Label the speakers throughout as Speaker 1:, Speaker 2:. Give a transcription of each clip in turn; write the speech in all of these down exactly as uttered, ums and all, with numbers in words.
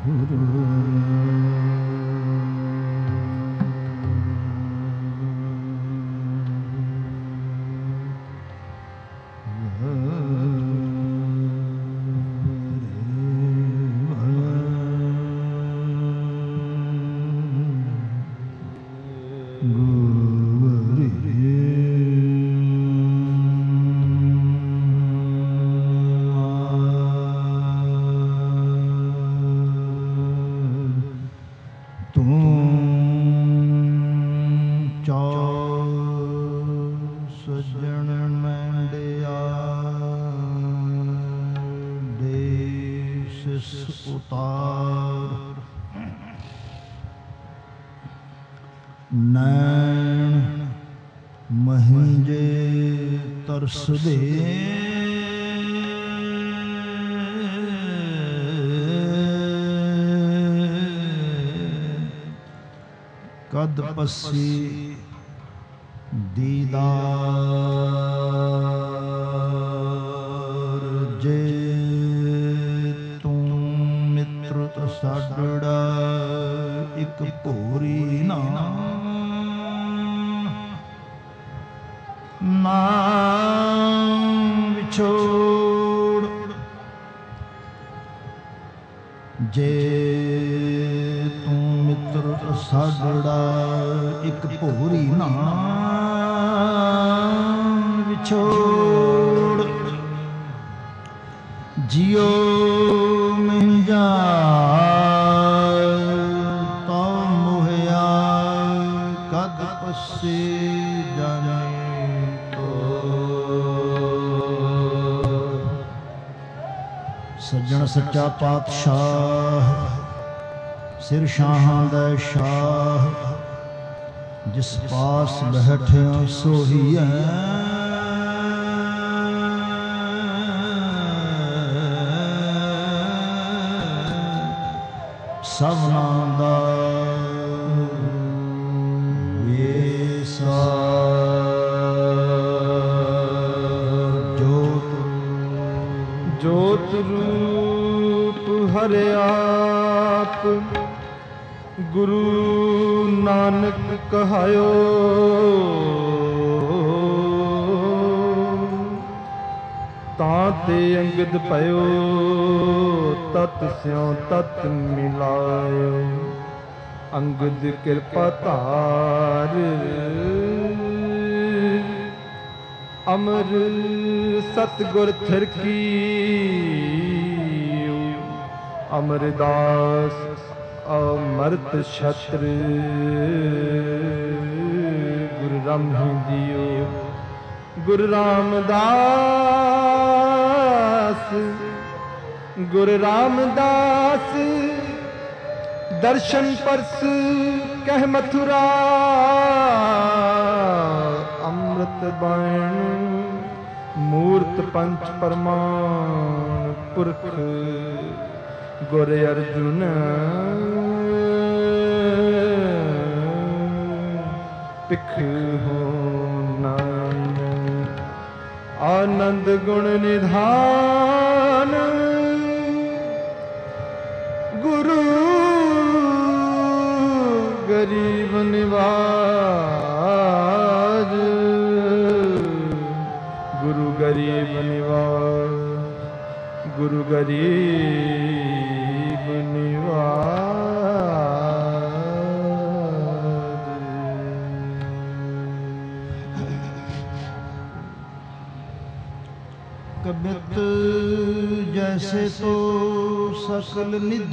Speaker 1: ਤਰਸਦੇ ਕਦ ਪਸੀ ਦੀਦਾਰ ਜੇ ਤੂੰ ਮਿੱਤਰ ਸਾਡੜਾ ਇੱਕ ਭੋਰੀ ਨਾ ਨਾਮ ਵਿਛੋੜ ਜੇ ਤੂੰ ਮਿੱਤਰ ਸਾਡੜਾ ਇੱਕ ਭੋਰੀ ਨਾ ਵਿਛੋੜ ਜਿਉ ਮਿੰਜਾ ਤਾ ਮੋਹਿਆ ਕਦ ਪਸੇ ਜਾਣੇ ਸੱਜਣ ਸੱਚਾ ਪਾਤਸ਼ਾਹ ਸਿਰ ਸ਼ਾਹਾਂ ਦਾ ਸ਼ਾਹ ਜਿਸ ਪਾਸ ਬੈਠਿਆ ਸੋਹੀ ਹੈ ਸਭਨਾਂ ਦਾ ਵੇਸਾ ਜੋਤ ਜੋਤ ਰੂਪ ਹਰਿ ਆਪ ਗੁਰੂ ਨਾਨਕ ਕਹਾਇਓ ਤਾਂ ਤੇ ਅੰਗਦ ਭਇਓ ਤਤ ਸਿਉ ਤਤ ਮਿਲਾਇਓ ਅੰਗਦ ਕਿਰਪਾ ਧਾਰ ਅਮਰ ਸਤਿਗੁਰ ਥਿਰਕੀ ਅਮਰਦਾਸ ਅਮਰਤ ਛਤਰ ਗੁਰੂ ਰਾਮਹਿੰਦੀਓ ਗੁਰੂ ਰਾਮਦਾਸ ਗੁਰੂ ਰਾਮਦਾਸ ਦਰਸ਼ਨ ਪਰਸ ਕਹਿ ਮਥੁਰਾ ਅੰਮ੍ਰਿਤ ਬਾਣ ਮੂਰਤ ਪੰਚ ਪਰਮਾਨ ਪੁਰਖ ਗੁਰ ਅਰਜੁਨ ਪਿਖ ਹੋ ਨਾਨ ਆਨੰਦ ਗੁਣ ਨਿਧਾਨ ਗੁਰੂ ਗਰੀਬ ਨਿਵਾਜ ਗੁਰੂ ਗਰੀਬ ਨਿਵਾਜ ਗੁਰੂ ਗਰੀਬ ਨਿਵਾਜ कबित जैसे तो सकल निध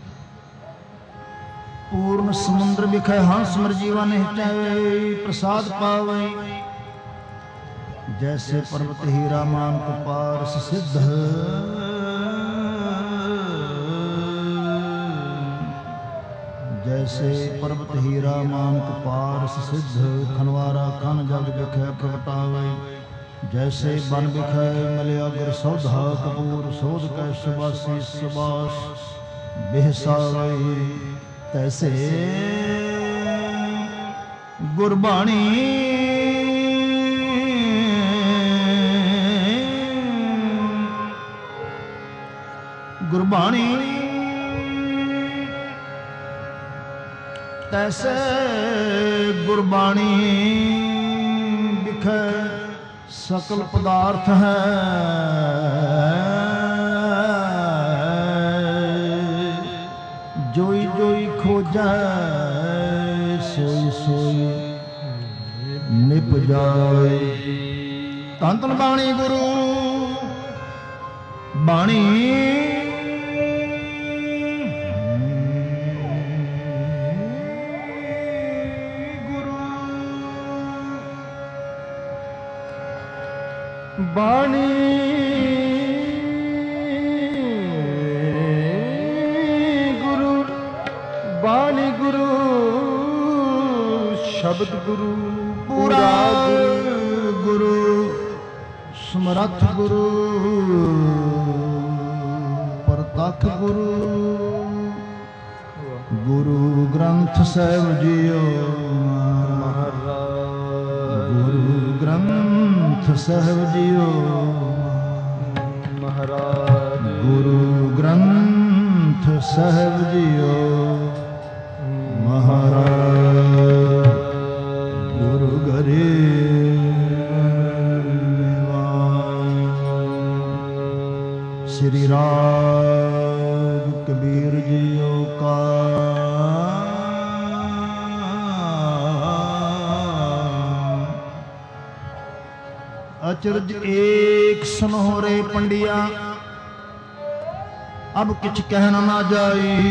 Speaker 1: पूर्ण समुद्र बिखय हंस मरजीवा ने हिटाए प्रसाद पावे जैसे पर्वत हीरा मान को पारस सिद्ध जैसे पर्वत हीरा मान को पारस सिद्ध खनवारा खन जग बिखय प्रगटावे जैसे बन बिखय मलयागर सौधा कपूर सोध कै सुबासी सुबास बेहसावे तैसे गुरबाणी गुरबाणी तैसे गुरबाणी बिखै सकल पदार्थ है, जोई जोई खोजै सोई सोई निप जाए। धन धन बाणी गुरु बाणी
Speaker 2: बाणी गुरु बाणी गुरु शब्द गुरु
Speaker 1: पूरा गुरु समरथ गुरु परतख गुरु गुरु ग्रंथ साहिब जियो गुरु ग्रंथ साहिब जियो
Speaker 2: महाराज
Speaker 1: गुरु ग्रंथ साहिब जियो महाराज गुरु घरे श्री राग कबीर जियो का अचरज एक सुनहोरे पंडिया, अब किछ कहना ना जाई।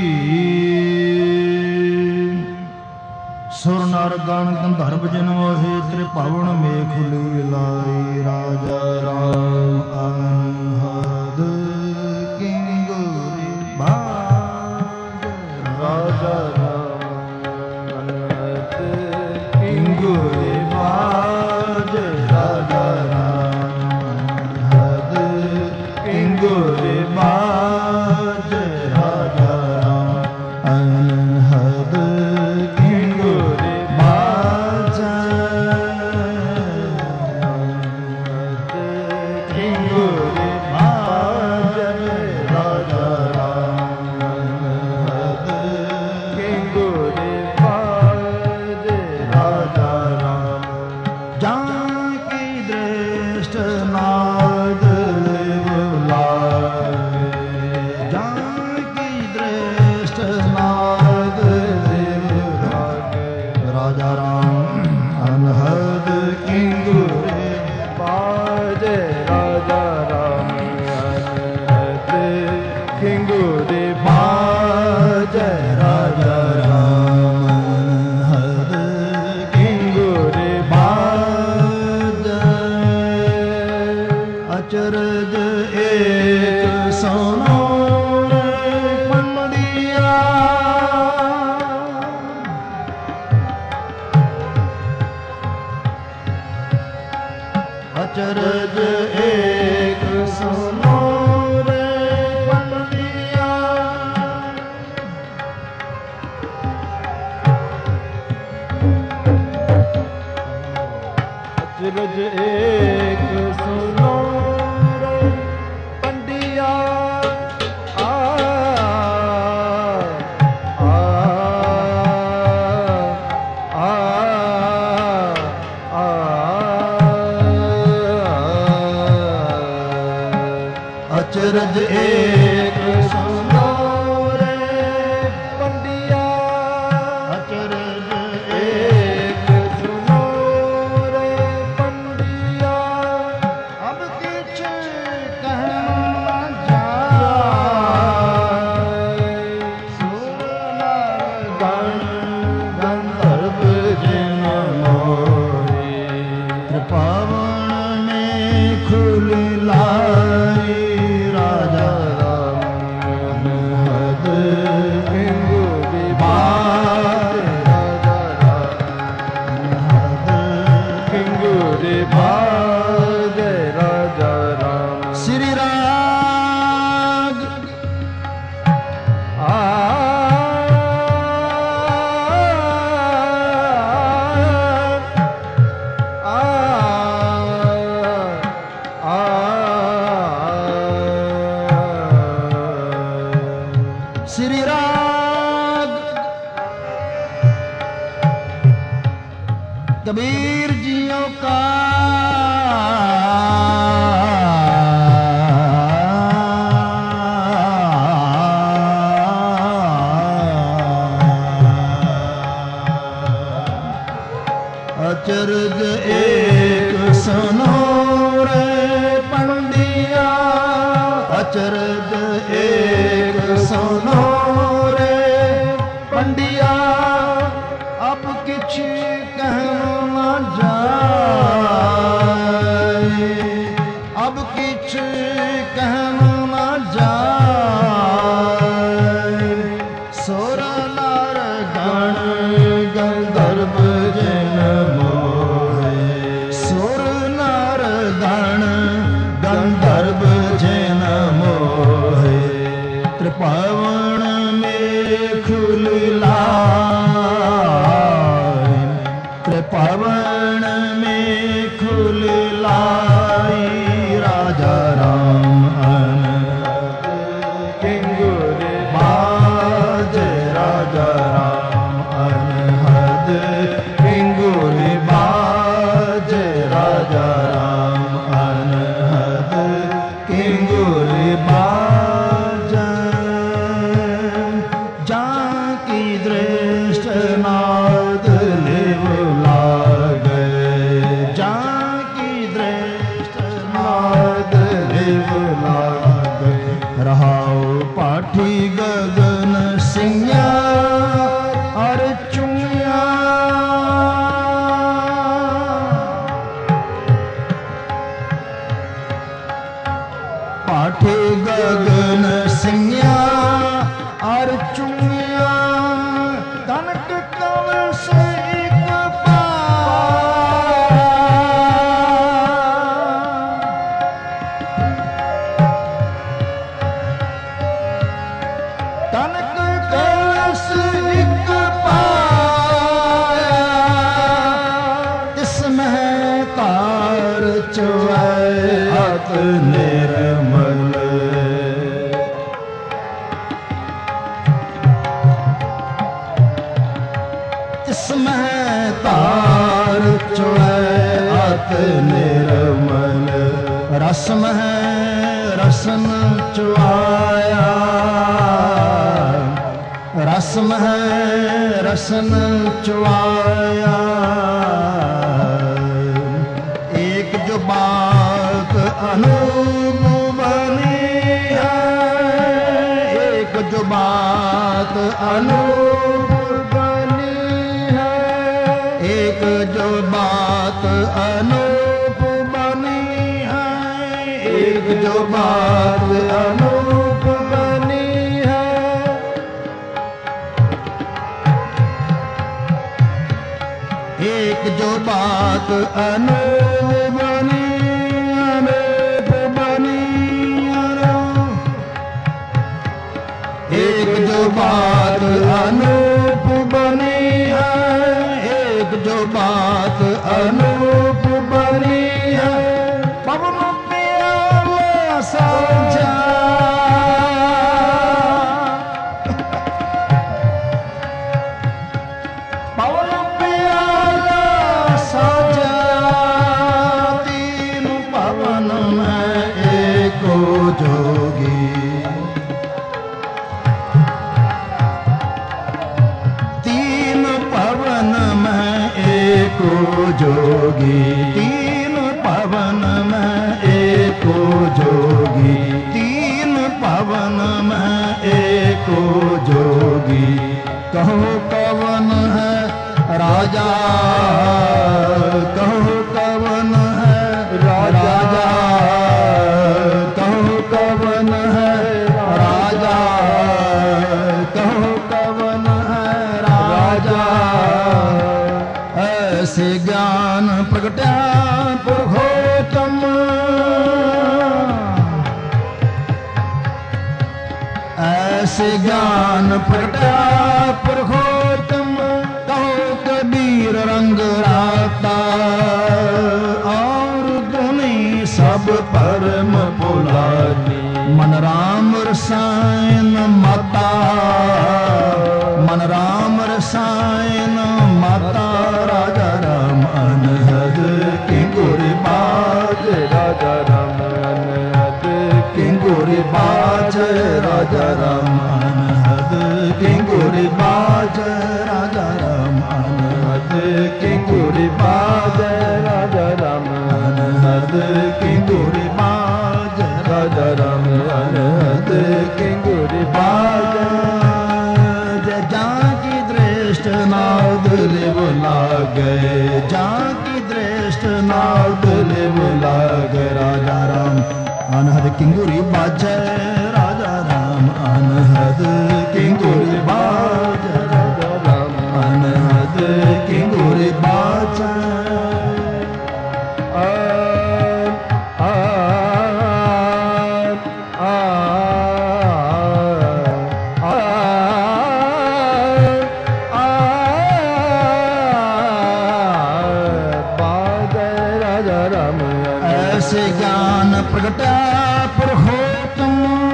Speaker 1: सुर नर गण गंधर्व जन मोहे त्रिपावन मेघ लीलाई। राजा राम अनहद किंगुरी बाज
Speaker 2: राजा राम अनहद
Speaker 1: किंगुरी बाज राजा किंगुरी बाज राजा अनहद किंगुरी बाज किंगुरी बाज राजा अनहद
Speaker 2: किंगुरी बाज
Speaker 1: राजा जानकी दृष्ट नाद राजा राम अनहद किंगुरी
Speaker 2: बाज राजा राम अनहद किंगुरी
Speaker 1: बाज राजा राम अनहद किंगुरी बाज। अचरज एक सुनो पंडिया, अचरज एक सुनो रे पंडिया।
Speaker 2: अचरज एक सुनो रे पंडिया। आ आ आ आ
Speaker 1: अचरज एक सुनो रे
Speaker 2: पंडिया।
Speaker 1: अचरज
Speaker 2: एक सुनो रे पंडिया।
Speaker 1: अब किछ कहना जाए। सुर नर गण गंधर्व जन मोहे त्रिपावन में खुल लाई। राजा अनहद
Speaker 2: किंगुरी
Speaker 1: बाज अनहद
Speaker 2: किंगुरी बाज राजा राम।
Speaker 1: श्री राग
Speaker 2: आ आ आ
Speaker 1: कबीर जियों का अचरज एक सुनो रे पंडिया, अचरज एक सुनो रे पंडिया, अब किछ कहना न जाए, अब किछ कहना न जाए। सुर नर गण गंधर्व जन मोहे, सुर नर गण गंधर्व जन मोहे, त्रिपवन में खुललाई, त्रिपवन में खुललाई राजा राम अनहद किंगुर बाज, राजा राम अनहद किंगुर बाज, राजा राम अनहद किंगुर बाज। जाकी दृष्ट नाद लिव लागे, जाकी दृष्ट नाद लिव लागे, रहाओ पाठी गगन सिंह और चुनिया, पाठी गगन सिंह और चुनिया, कनक कंवर से एक पाया, कनक कंवर से एक पाया, इसमें तार चुआत निर्मल, इसमें तार चुआत निर्मल, रसम है रसन चुआया, रसम है रसन चुआया। एक जो बात अनूप बनी है, एक जो बात अनूप बनी है, एक जो बात अनूप बनी है, एक जो बात अनूप बनी है, एक जो बात अनूप बनी, अनूप बनी, एक जो बात अनूप बनी है, एक जो बात अनूप बनी है, पवन प्याला साजा, पवन प्याला साजा, तीन पवन में एको जोगी, तीन पवन में एको जोगी, तीन पवन में एको जोगी, तीन पवन में एको जोगी। कहो कवन है राजा, कहो कवन है राजा, कहो कवन है राजा, कहो कवन है राजा। ऐसे ज्ञान प्रगटा पुरुषोत्तम, ऐसे ज्ञान प्रगटा पुरुषोत्तम, कहो कबीर रंग राता और दुनी सब परम पुलानी, मन राम रसायन माता, मन राम रसायन माता, राजा राम किंगुरी बाज
Speaker 2: राजा राम अनहद
Speaker 1: किंगुरी बाज राजा राम अनहद किंगुरी बाज राजा राम अनहद किंगुरी बाज
Speaker 2: राजा राम
Speaker 1: अनहद किंगुरी बाज
Speaker 2: राजा राम अनहद किंगुरी बाज
Speaker 1: जाकी दृष्ट नाद लिव लागे जाकी दृष्ट नाद लिव लागे राजा राम अनहद किंगुरी बाज राजा राम अनहद किंगुरी बाज राजा राम अनहद किंगुरी बाज ऐसे ज्ञान प्रगटा पुरुषोत्तम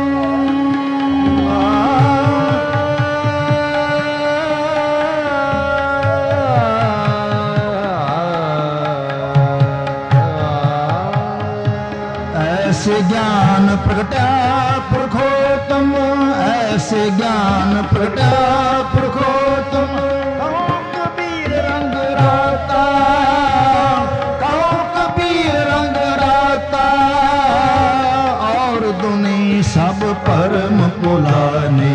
Speaker 1: ऐसे ज्ञान प्रगटा पुरुषोत्तम ऐसे ज्ञान प्रगटा पुरुषोत्तम कबीर रंग राता सब परम पुलाने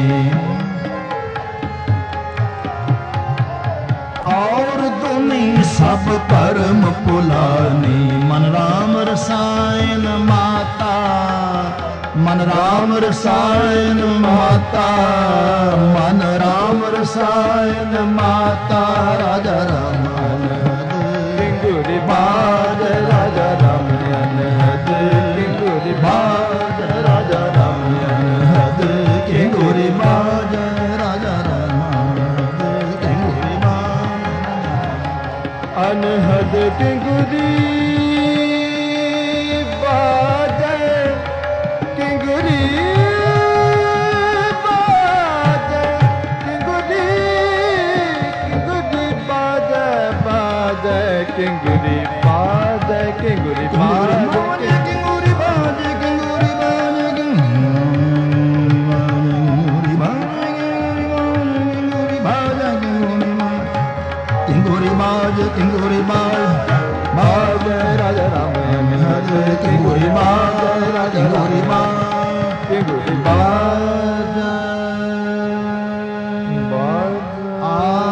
Speaker 1: और दुनी सब परम पुलाने मन राम रसायन माता मन राम रसायन माता मन राम रसायन माता राजा राम अनहद
Speaker 2: किंगुरी बाज राजा राम अनहद किंगुरी बाज राजा राम
Speaker 1: अनहद किंगुरी बाज राजा राम अनहद किंगुरी बाज
Speaker 2: अनहद किंगुरी बाज किंगुरी बाज किंगुरी किंगुरी बाज बाज किंगुरी बाज किंगुरी बाज
Speaker 1: किंगुरी बाज किंगुरी बाज किंगुरी बाज किंगुरी बाज
Speaker 2: बाज राजा राम अनहद
Speaker 1: किंगुरी बाज राजा किंगुरी बाज
Speaker 2: किंगुरी
Speaker 1: बाज
Speaker 2: बाज
Speaker 1: आ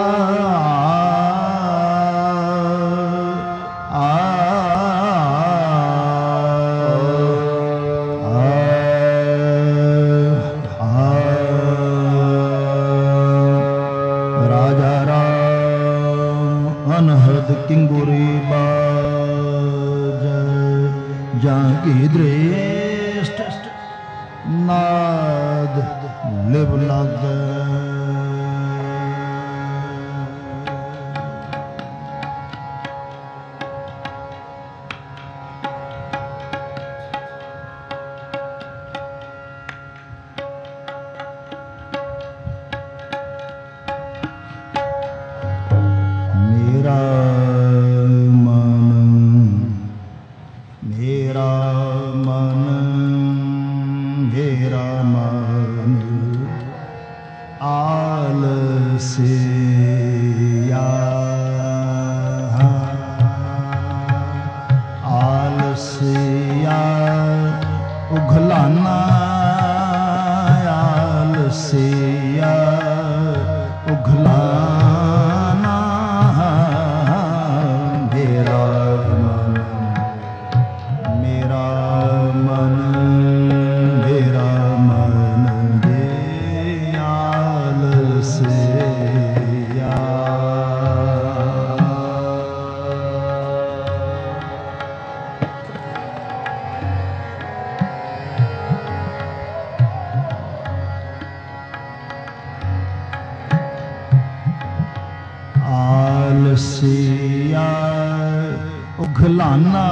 Speaker 1: राजा राम अनहद किंगुरी बाज जाकी दृष्ट नाद लिव लागे मेरा मन मेरा मन मेरा मन आलसिया आलसिया उघलाना आलसिया उघलाना मेरा मन मेरा मन मेरा मन दे आलसिया आलसिया उघलाना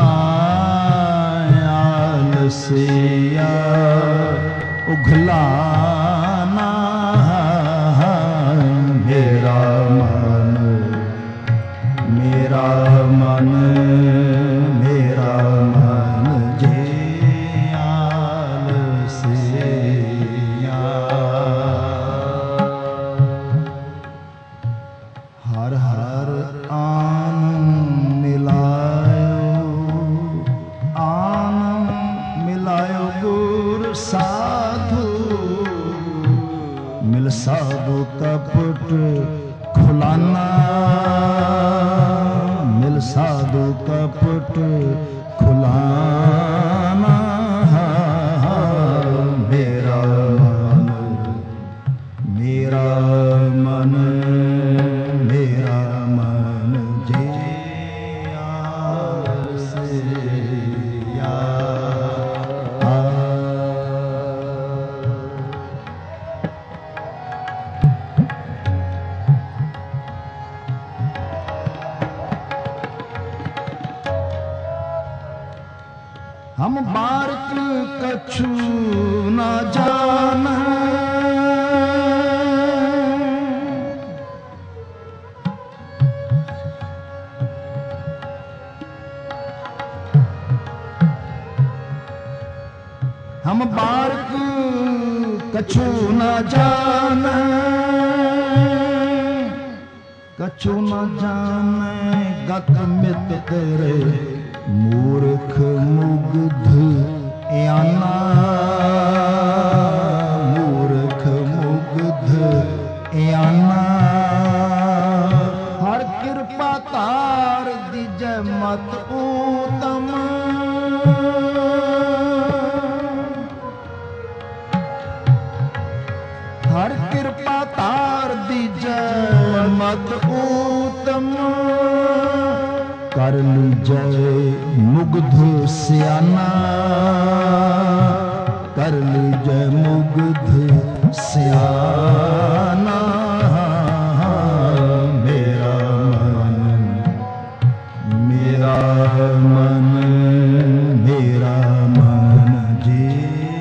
Speaker 1: आलसिया उघलाना मेरा मन मेरा मन मिलायो गुर साधु, मिल साधु कपट खुलाना, मिल साधु कपट खुलाना। मेरा मन मेरा मन मेरा मन जे से या हम बारक कछु न जान, हम बारक कछु न जान, कछु न जाने गत मित तेरे, मूर्ख मुग्ध याना, मूर्ख मुग्ध याना। हर कृपा तार दीजै मत उत्तम, हर कृपा तार दीजै मत उत्तम। कर लीजै मुग्ध सियाना, कर लीजै मुग्ध सियाना। मेरा मन मेरा मन मेरा मन जे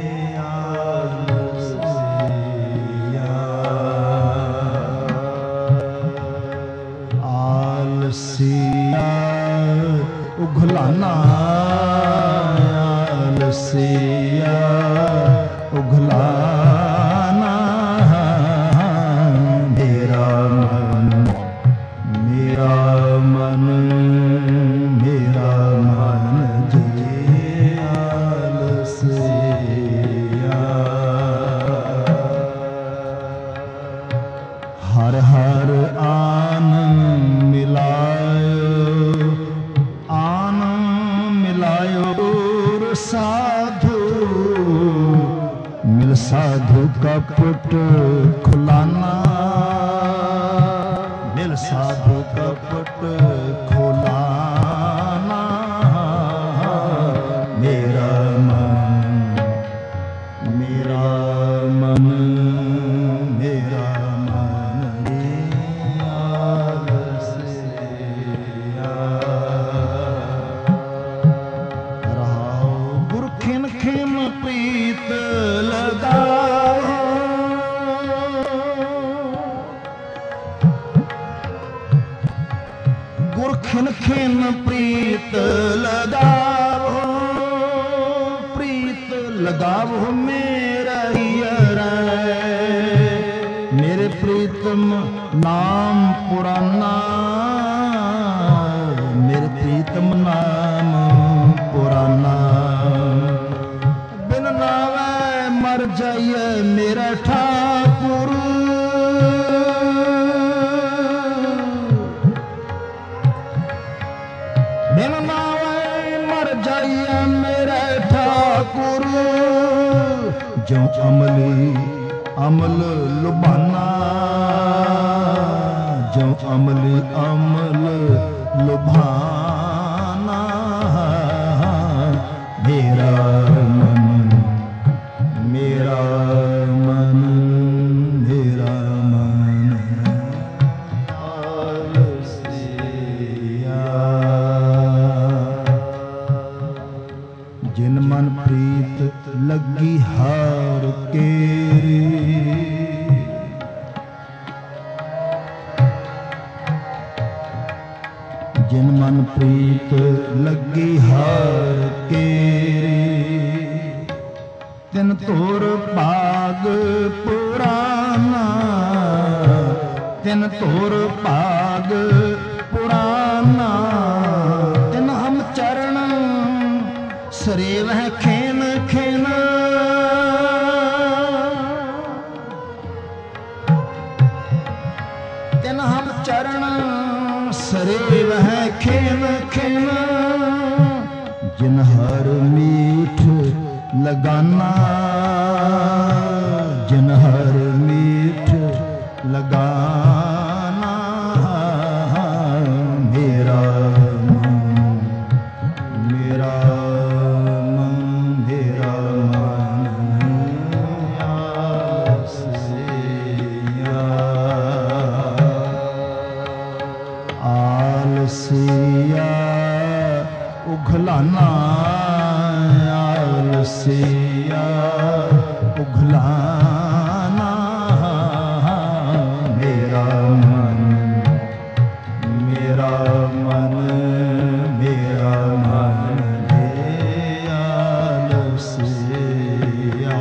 Speaker 1: आलसिया उघलाना, आलसिया उघलाना। मेरा मन मेरा मन मेरा मन जे आलसिया। हर हर आनंद मिलायो, आनंद मिलायो गुर साधु, मिल साधु कपट खुलाना, मिल साधु कपट खुलाना। मेरा मन मेरा मन मेरा मन आलसिया। रहाओ गुर खिन खिन प्रीत लगाओ, गुर खिन खिन प्रीत लगाओ, प्रीत लगाओ मेरा हियरा। मेरे प्रीतम नाम पुराना, मेरे प्रीतम नाम पुराना। बिन नावे मर जाइए मेरा ठाकुर, बिन नावे मर जाइए मेरा ठाकुर। जो अमली अमल लुभाना, जो अमली अमल लुभाना। मेरा मन मेरा मन मेरा मन आलसिया। जिन मन प्रीत लगी हार केरी, जिन मन प्रीत लगी हार केरी। तिन तोर भाग पुराना, तिन तोर भाग पुराना। तिन हम चरण सरेवह खेन खेन, लगाना जिन हर मीठ लगाना मेरा मन मेरा मन मेरा मन आलसिया आलसिया उघलाना आलसिया उघलाना मेरा मन मेरा मन मेरा मन हे आलसिया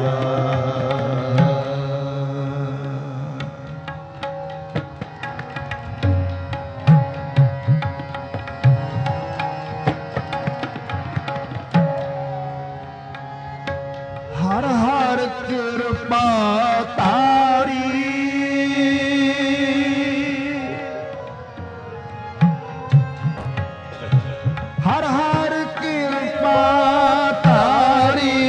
Speaker 1: हर हर कृपा तारी हर हर कृपा तारी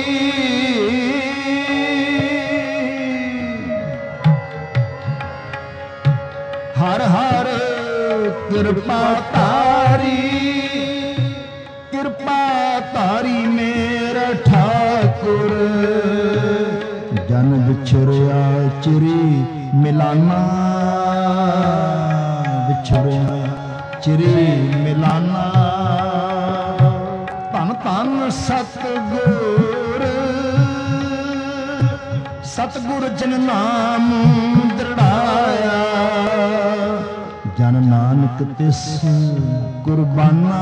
Speaker 1: हर हर कृपा तारी कृपा तारी मेरा ठाकुर जन बिछुरिया चिरी मिलाना बिछुरिया चिरी मिलाना धन धन सतगुर सतगुर जिन नाम दृढ़ाया जन नानक तिस कुर्बाना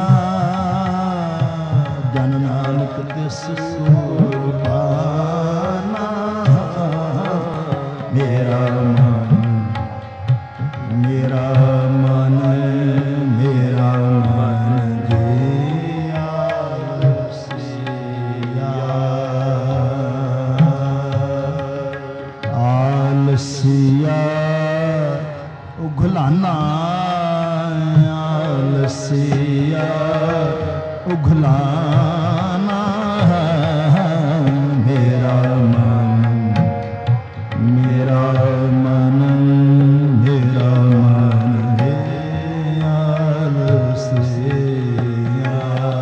Speaker 1: जन नानक तिस कुर्बाना मेरा मन मेरा मन मेरा मन जे आलसिया आलसिया उघलाना आलसिया उघलाना मेरा मन मेरा मन मेरा मन हे आलसिया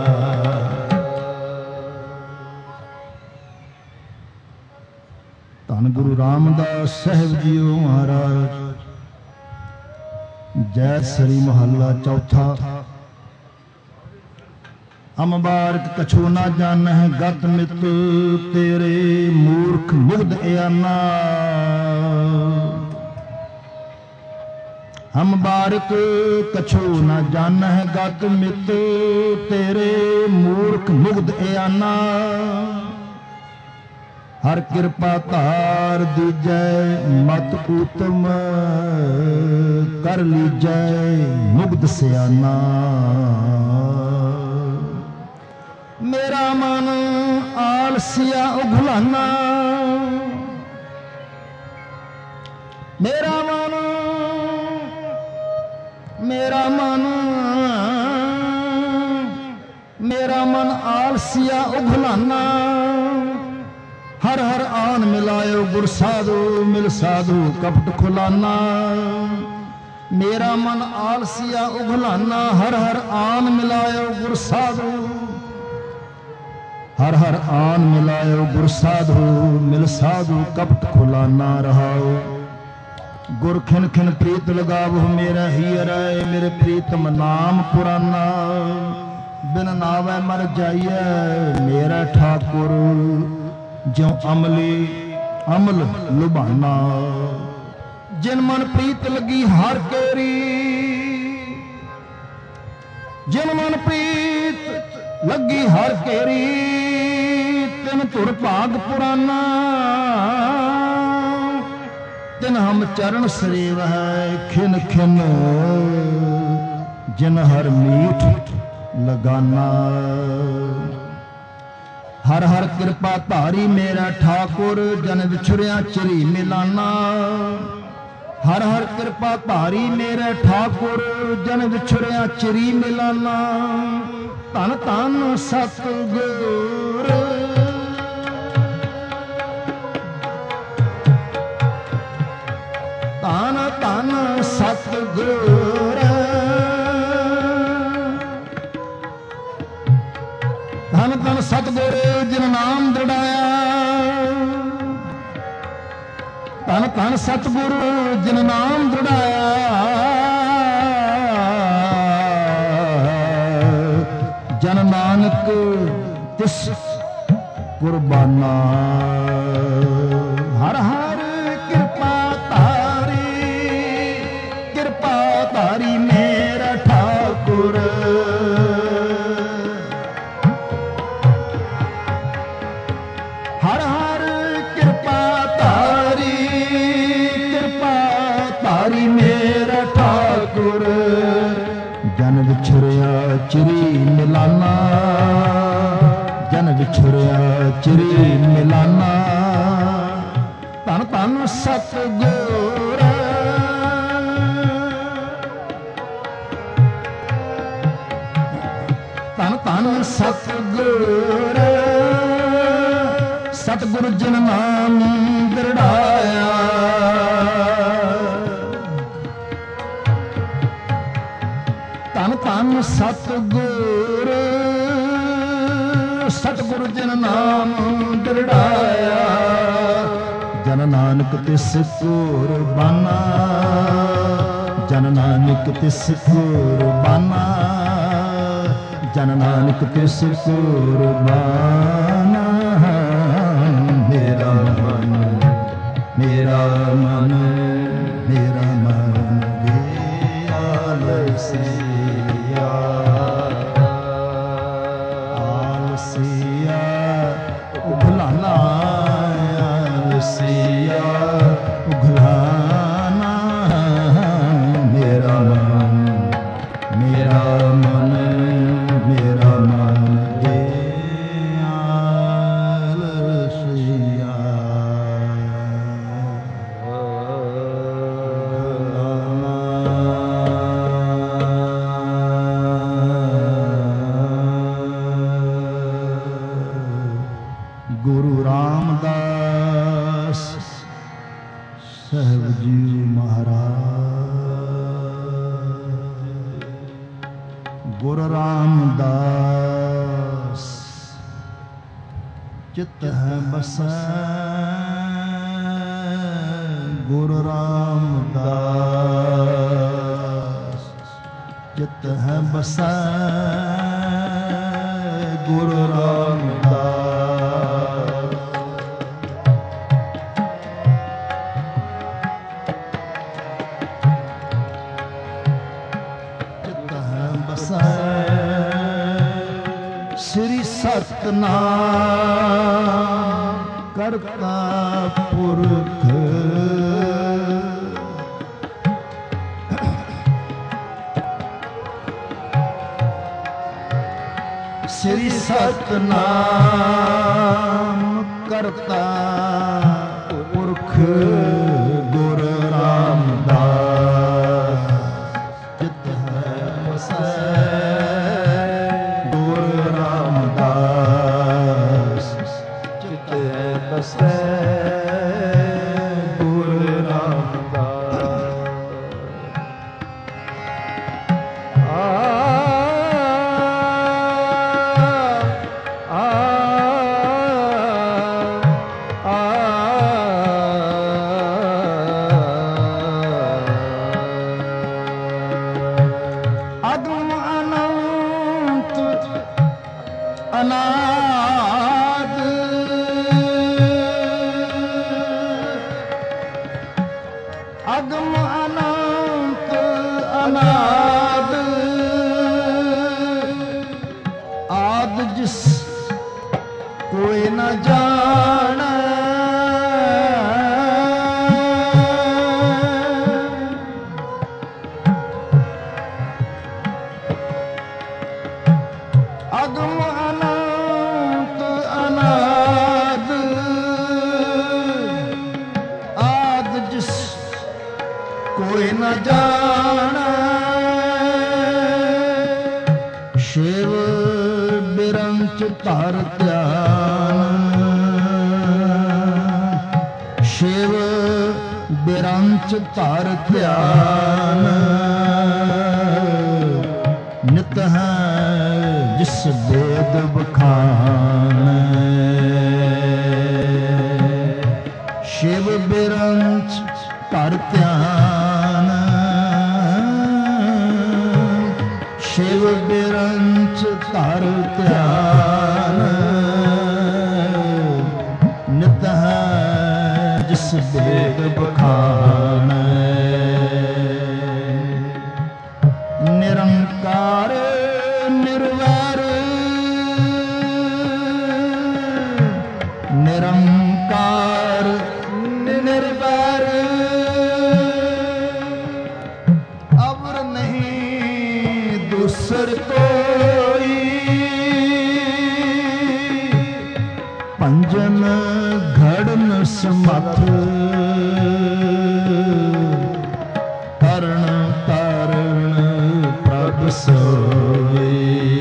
Speaker 1: धन गुरु रामदास साहिब जीओ महाराज जय श्री महला चौथा अमबारक कछु ना जानह गत मित तेरे मूर्ख मुग्ध एना अमबारक कछु ना जानह गत मित तेरे मूर्ख मुग्ध एना हर कृपा तार दीजै मत उत्तम कर लीजै मुग्ध सियाना मेरा मन आलसिया उघलाना मेरा मन मेरा मन मेरा मन आलसिया उघलाना हर हर आन मिलायो गुर साधु मिल साधु कपट खुलाना मेरा मन आलसिया उघलाना हर हर आन मिलायो गुर साधु हर हर आन मिलायो गुर साधु मिल साधु कपट खुलाना रहाओ गुर खिन खिन प्रीत लगावो मेरा हीर मेरे प्रीतम नाम पुराना बिन नावै मर जाइए मेरा ठाकुर ज्यों अमली अमल लुभाना जिन मन प्रीत लगी हर केरी जिन मन प्रीत लगी हर केरी तिन तुर भाग पुराना तिन हम चरण सरेव है खिन खिन जिन हर मीठ लगाना हर हर कृपा धारी मेरा ठाकुर जन विछुरिया चिरी मिलाना हर हर कृपा धारी मेरे ठाकुर जन विछुरिया चिरी मिलाना धन धन सतगुर ਧੰਨ ਧੰਨ ਸਤਿਗੁਰੂ ਜਿਨ ਨਾਮ ਦ੍ਰਿੜਾਇਆ, ਜਨ ਨਾਨਕ ਤਿਸ ਕੁਰਬਾਨਾ। ਹਰ ਹਰ ਕਿਰਪਾ ਧਾਰੀ, ਕਿਰਪਾ ਧਾਰੀ ਮੇਰਾ ਠਾਕੁਰ। ਹਰ ਹਰ ਕਿਰਪਾ ਧਾਰੀ, ਕਿਰਪਾ ਧਾਰੀ ਮੇਰਾ ਠਾਕੁਰ। ਜਨ ਵਿਛੁਰਿਆ ਚਿਰੀ ਮਿਲਾਨਾ, ਜਨ ਵਿਛੁਰਿਆ ਚਿਰੀ ਮਿਲਾਨਾ। ਧੰਨ ਧੰਨ ਸਤਿਗੁਰ, ਧੰਨ ਧੰਨ ਸਤਿਗੁਰ। ਸਤਿਗੁਰ ਜਿਨ ਨਾਮ ਦ੍ਰਿੜਾਇਆ, ਧੰਨ ਧੰਨ ਸਤਿਗੁਰ। ਸਤਿਗੁਰ ਜਿਨ ਨਾਮ ਦ੍ਰਿੜਾਇਆ, ਜਨ ਨਾਨਕ ਤਿਸ ਕੁਰਬਾਨਾ, ਜਨ ਨਾਨਕ ਤਿਸ ਕੁਰਬਾਨਾ, ਜਨ ਨਾਨਕ ਤਿਸ ਕੁਰਬਾਨਾ। ਮੇਰਾ ਮਨ, ਮੇਰਾ ਮਨ, ਮੇਰਾ ਮਨ ਵੇ ਆਲਸੀਆ, ਆਲਸੀਆ ਉਘਲਾਨਾ, ਆਲਸੀਆ ਉਘਲਾਨਾ। ਮੇਰਾ ਮਨ, ਮੇਰਾ ਮਨ, ਮੇਰਾ ਮਨ ਵੇ ਗੁਰੂ ਰਾਮਦਾਸ ਸਾਹਿਬ ਜੀ ਮਹਾਰਾਜ। ਗੁਰੂ ਰਾਮਦਾਸ ਚਿਤ ਹੈ ਬਸੈ, ਗੁਰੂ ਰਾਮਦਾਸ ਚਿਤ ਹੈ ਬਸੈ, ਗੁਰੂ ਰਾਮਦਾਸ। ਸ੍ਰੀ ਸਤਿਨਾਮ ਕਰਤਾ ਪੁਰਖ, ਸ੍ਰੀ ਸਤਿਨਾਮ ਕਰਤਾ ਪੁਰਖ। ਗੁਰ ਰਾਮਦਾਸ ਚਿਤ ਹੈ ਬਸੈ, ਗੁਰ ਰਾਮਦਾਸ ਚਿਤ ਹੈ ਬਸੈ, ਗੁਰ ਰਾਮਦਾਸ। ਆ ਆ ਆ ਅਗਮ ਅਨੰਤ ਅਨਾਦ, ਅਗਮ ਅਨੰਤ ਅਨਾਦ। ਆਦ ਜਿਸ ਕੋਈ ਨ ਜਾਣੈ, ਅਗਮ ਅਨੰਤ ਅਨਾਦ। ਆਦ ਜਿਸ ਕੋਈ ਨ ਜਾਣੈ, ਸ਼ਿਵ ਬਿਰੰਚ ਧਰ ਧਿਆਨ, ਸ਼ਿਵ ਬਿਰੰਚ ਧਰ ਧਿਆਨ। ਨਿਤ ਹੈ ਜਿਸ ਬੇਦ ਬਖਾਨ, ਸ਼ਿਵ ਬਿਰੰਚ ਧਰ ਧਿਆਨ, ਸ਼ਿਵ ਬਿਰੰਚ ਧਰ ਧਿਆਨ, ਨਿਤ ਹੈ ਜਿਸ ਬੇਦ ਬਖਾਨ। ਨਿਰੰਕਾਰ ਨਿਰਵੈਰ, ਨਿਰੰਕਾਰ ਨਿਰਵੈਰ, ਅਵਰ ਨਹੀਂ ਦੂਸਰ ਕੋਈ, ਪੰਜਨ ਘੜਨ ਸਮੱਥ, ਕਰਨ ਕਾਰਨ ਪ੍ਰਭ ਸੋਈ।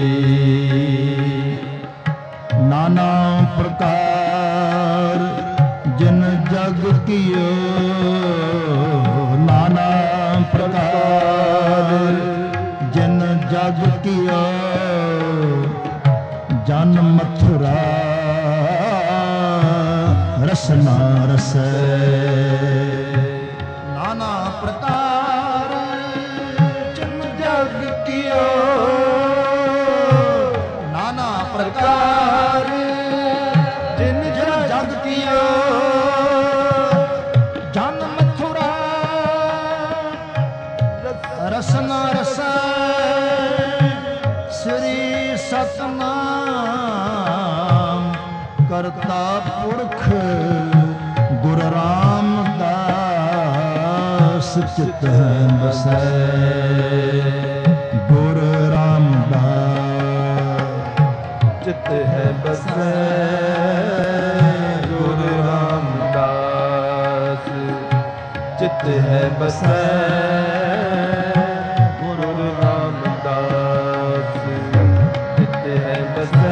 Speaker 1: ਨਾਨਾ ਪ੍ਰਕਾਰ ਜਿਨ ਜਗ ਕੀਓ, ਨਾਨਾ ਪ੍ਰਕਾਰ ਜਿਨ ਜਗ ਕੀਓ, ਜਨ ਮਥੁਰਾ ਰਸਨਾ ਰਸੈ। ਨਾਨਾ ਪ੍ਰਕਾਰ ਜਿਨ ਜਗ ਕੀਓ, ਨਾਨਾ ਪ੍ਰਕਾਰ ਜਿਨ ਜਗ ਕੀਓ, ਜਨ ਮਥੁਰਾ ਰਸਨਾ ਰਸੈ। ਸ੍ਰੀ ਸਤਨਾਮ ਕਰਤਾ ਪੁਰਖ ਗੁਰ ਰਾਮਦਾਸ, ਚਿਤ ਹੈ ਬਸੈ। ਗੁਰ ਰਾਮਦਾਸ
Speaker 2: ਚਿਤ ਹੈ ਬਸੈ, ਗੁਰ ਰਾਮਦਾਸ ਚਿਤ ਹੈ ਬਸੈ, ਗੁਰ ਰਾਮਦਾਸ ਚਿਤ ਹੈ ਬਸੈ।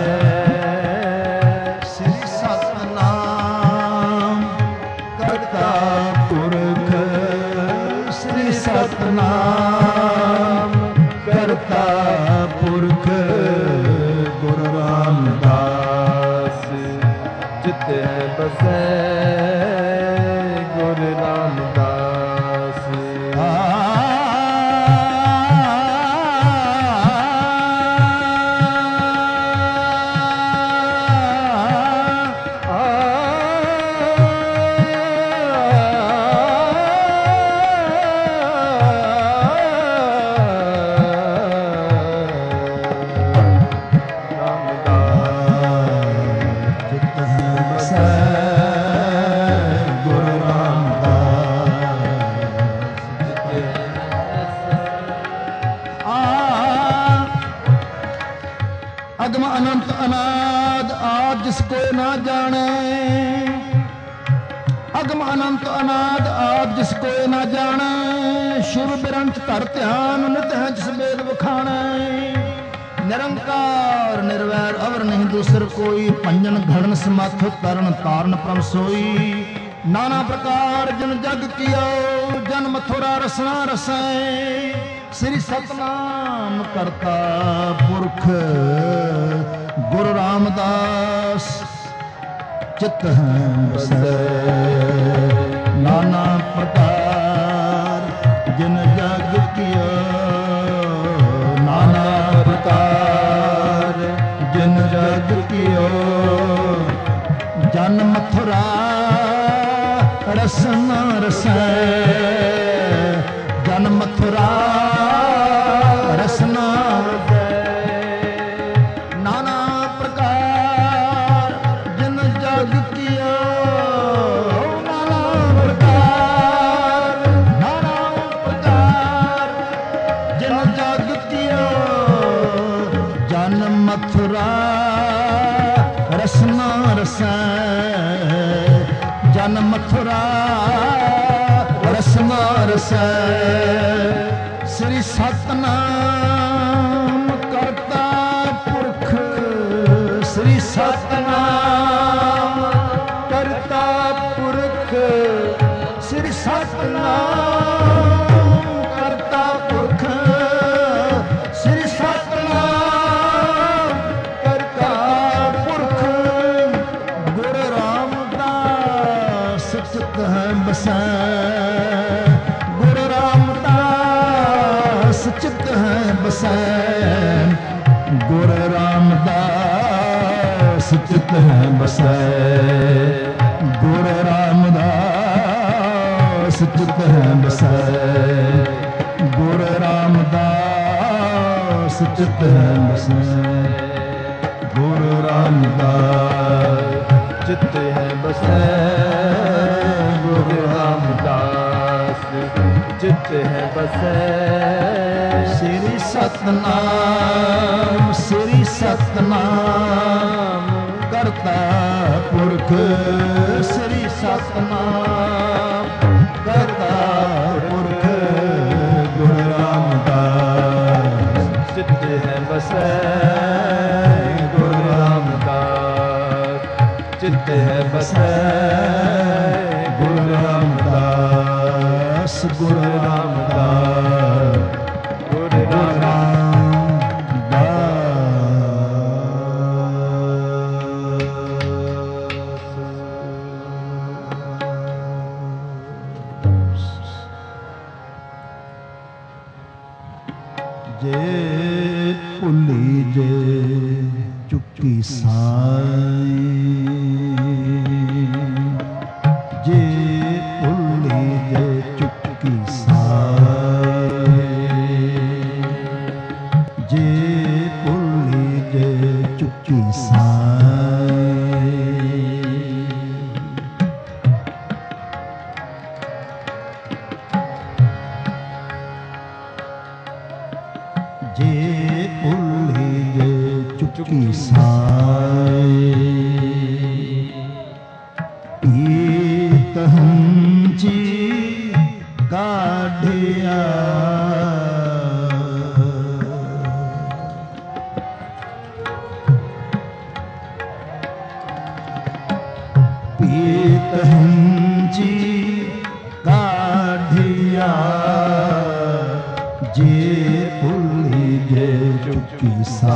Speaker 1: ਸ੍ਰੀ ਸਤਨਾਮ ਕਰਤਾ ਪੁਰਖ, ਸ੍ਰੀ ਸਤਨਾਮ ਕਰਤਾ ਪੁਰਖ ਗੁਰ ਰਾਮਦਾਸ ਚਿਤ ਹੈ ਬਸੈ, ਗੁਰ ਰਾਮਦਾਸ। ਅਗਮ ਅਨੰਤ ਅਨਾਦ ਆਦ ਜਿਸ ਕੋ ਨਾ ਜਾਣੇ, ਅਗਮ ਅਨੰਤ ਅਨਾਦ ਆਦ ਜਿਸ ਕੋ ਨਾ ਜਾਣੇ, ਸ਼ਿਵ ਬਿਰੰਚ ਧਰ ਧਿਆਨ, ਨਿਤ ਹੈ ਜਿਸ ਬੇਦ ਬਖਾਣੇ। ਨਿਰੰਕਾਰ ਨਿਰਵੈਰ ਅਵਰ ਨਹੀਂ ਦੂਸਰ ਕੋਈ, ਪੰਜਨ ਘੜਨ ਸਮੱਥ ਤਰਨ ਤਾਰਨ ਪ੍ਰਭ ਸੋਈ। ਨਾਨਾ ਪ੍ਰਕਾਰ ਜਨ ਜਗ ਕੀਓ, ਜਨ ਮਥੁਰਾ ਰਸਨਾ ਰਸੈ। ਸ੍ਰੀ ਸਤਨਾਮ ਕਰਤਾ ਪੁਰਖ ਗੁਰ ਰਾਮਦਾਸ, ਚਿਤ ਹੈ ਬਸੈ। ਨਾਨਾ ਪ੍ਰਕਾਰ ਜਿਨ ਜਗ ਕੀਓ, ਨਾਨਾ ਪ੍ਰਕਾਰ ਜਿਨ ਜਗ ਕੀਓ, ਜਨ ਮਥੁਰਾ ਰਸਨਾ ਰਸੈ। ਜਨ ਮਥੁਰਾ ਰਸਨਾ ਰਸੈ। ਨਾਨਾ ਪ੍ਰਕਾਰ ਜਿਨ ਜਗ ਕੀਓ, ਨਾਨਾ ਪ੍ਰਕਾਰ, ਨਾਨਾ ਪ੍ਰਕਾਰ ਜਿਨ ਜਗ ਕੀਓ, ਜਨ ਮਥੁਰਾ ਰਸਨਾ ਰਸੈ। ਜਨ ਮਥੁਰਾ ਰਸਨਾ ਰਸੈ। ਸ੍ਰੀ ਸਤਨਾਮ ਕਰਤਾ ਪੁਰਖ, ਸ੍ਰੀ ਸਤਨਾਮ ਕਰਤਾ ਪੁਰਖ, ਸ੍ਰੀ ਸਤਨਾਮ ਕਰਤਾ ਪੁਰਖ, ਸ੍ਰੀ ਸਤਨਾਮ ਕਰਤਾ ਪੁਰਖ ਗੁਰ ਰਾਮਦਾਸ, ਚਿਤ ਹੈ ਬਸੈ। बसै गुर रामदास चित है बसै गुर रामदास चित है बसै गुर रामदास
Speaker 2: चित है बसै गुरु रामदास चित है बसै
Speaker 1: श्री सतनाम श्री सतनाम करता पुरख श्री सतनाम करता पुरख गुरु रामदास
Speaker 2: चित है बसै गुरु रामदास चित है बसै
Speaker 1: गुरु रामदास गुरु रामदास
Speaker 2: गुरु
Speaker 1: जे भुली जे चुकी साई जे भुली जे चुकी साई जे भुली जे चुकी साई जे भुली जे चुकी साई पीत हंची काढ़िया पीत हंची काढ़िया जे भुली जे चुकी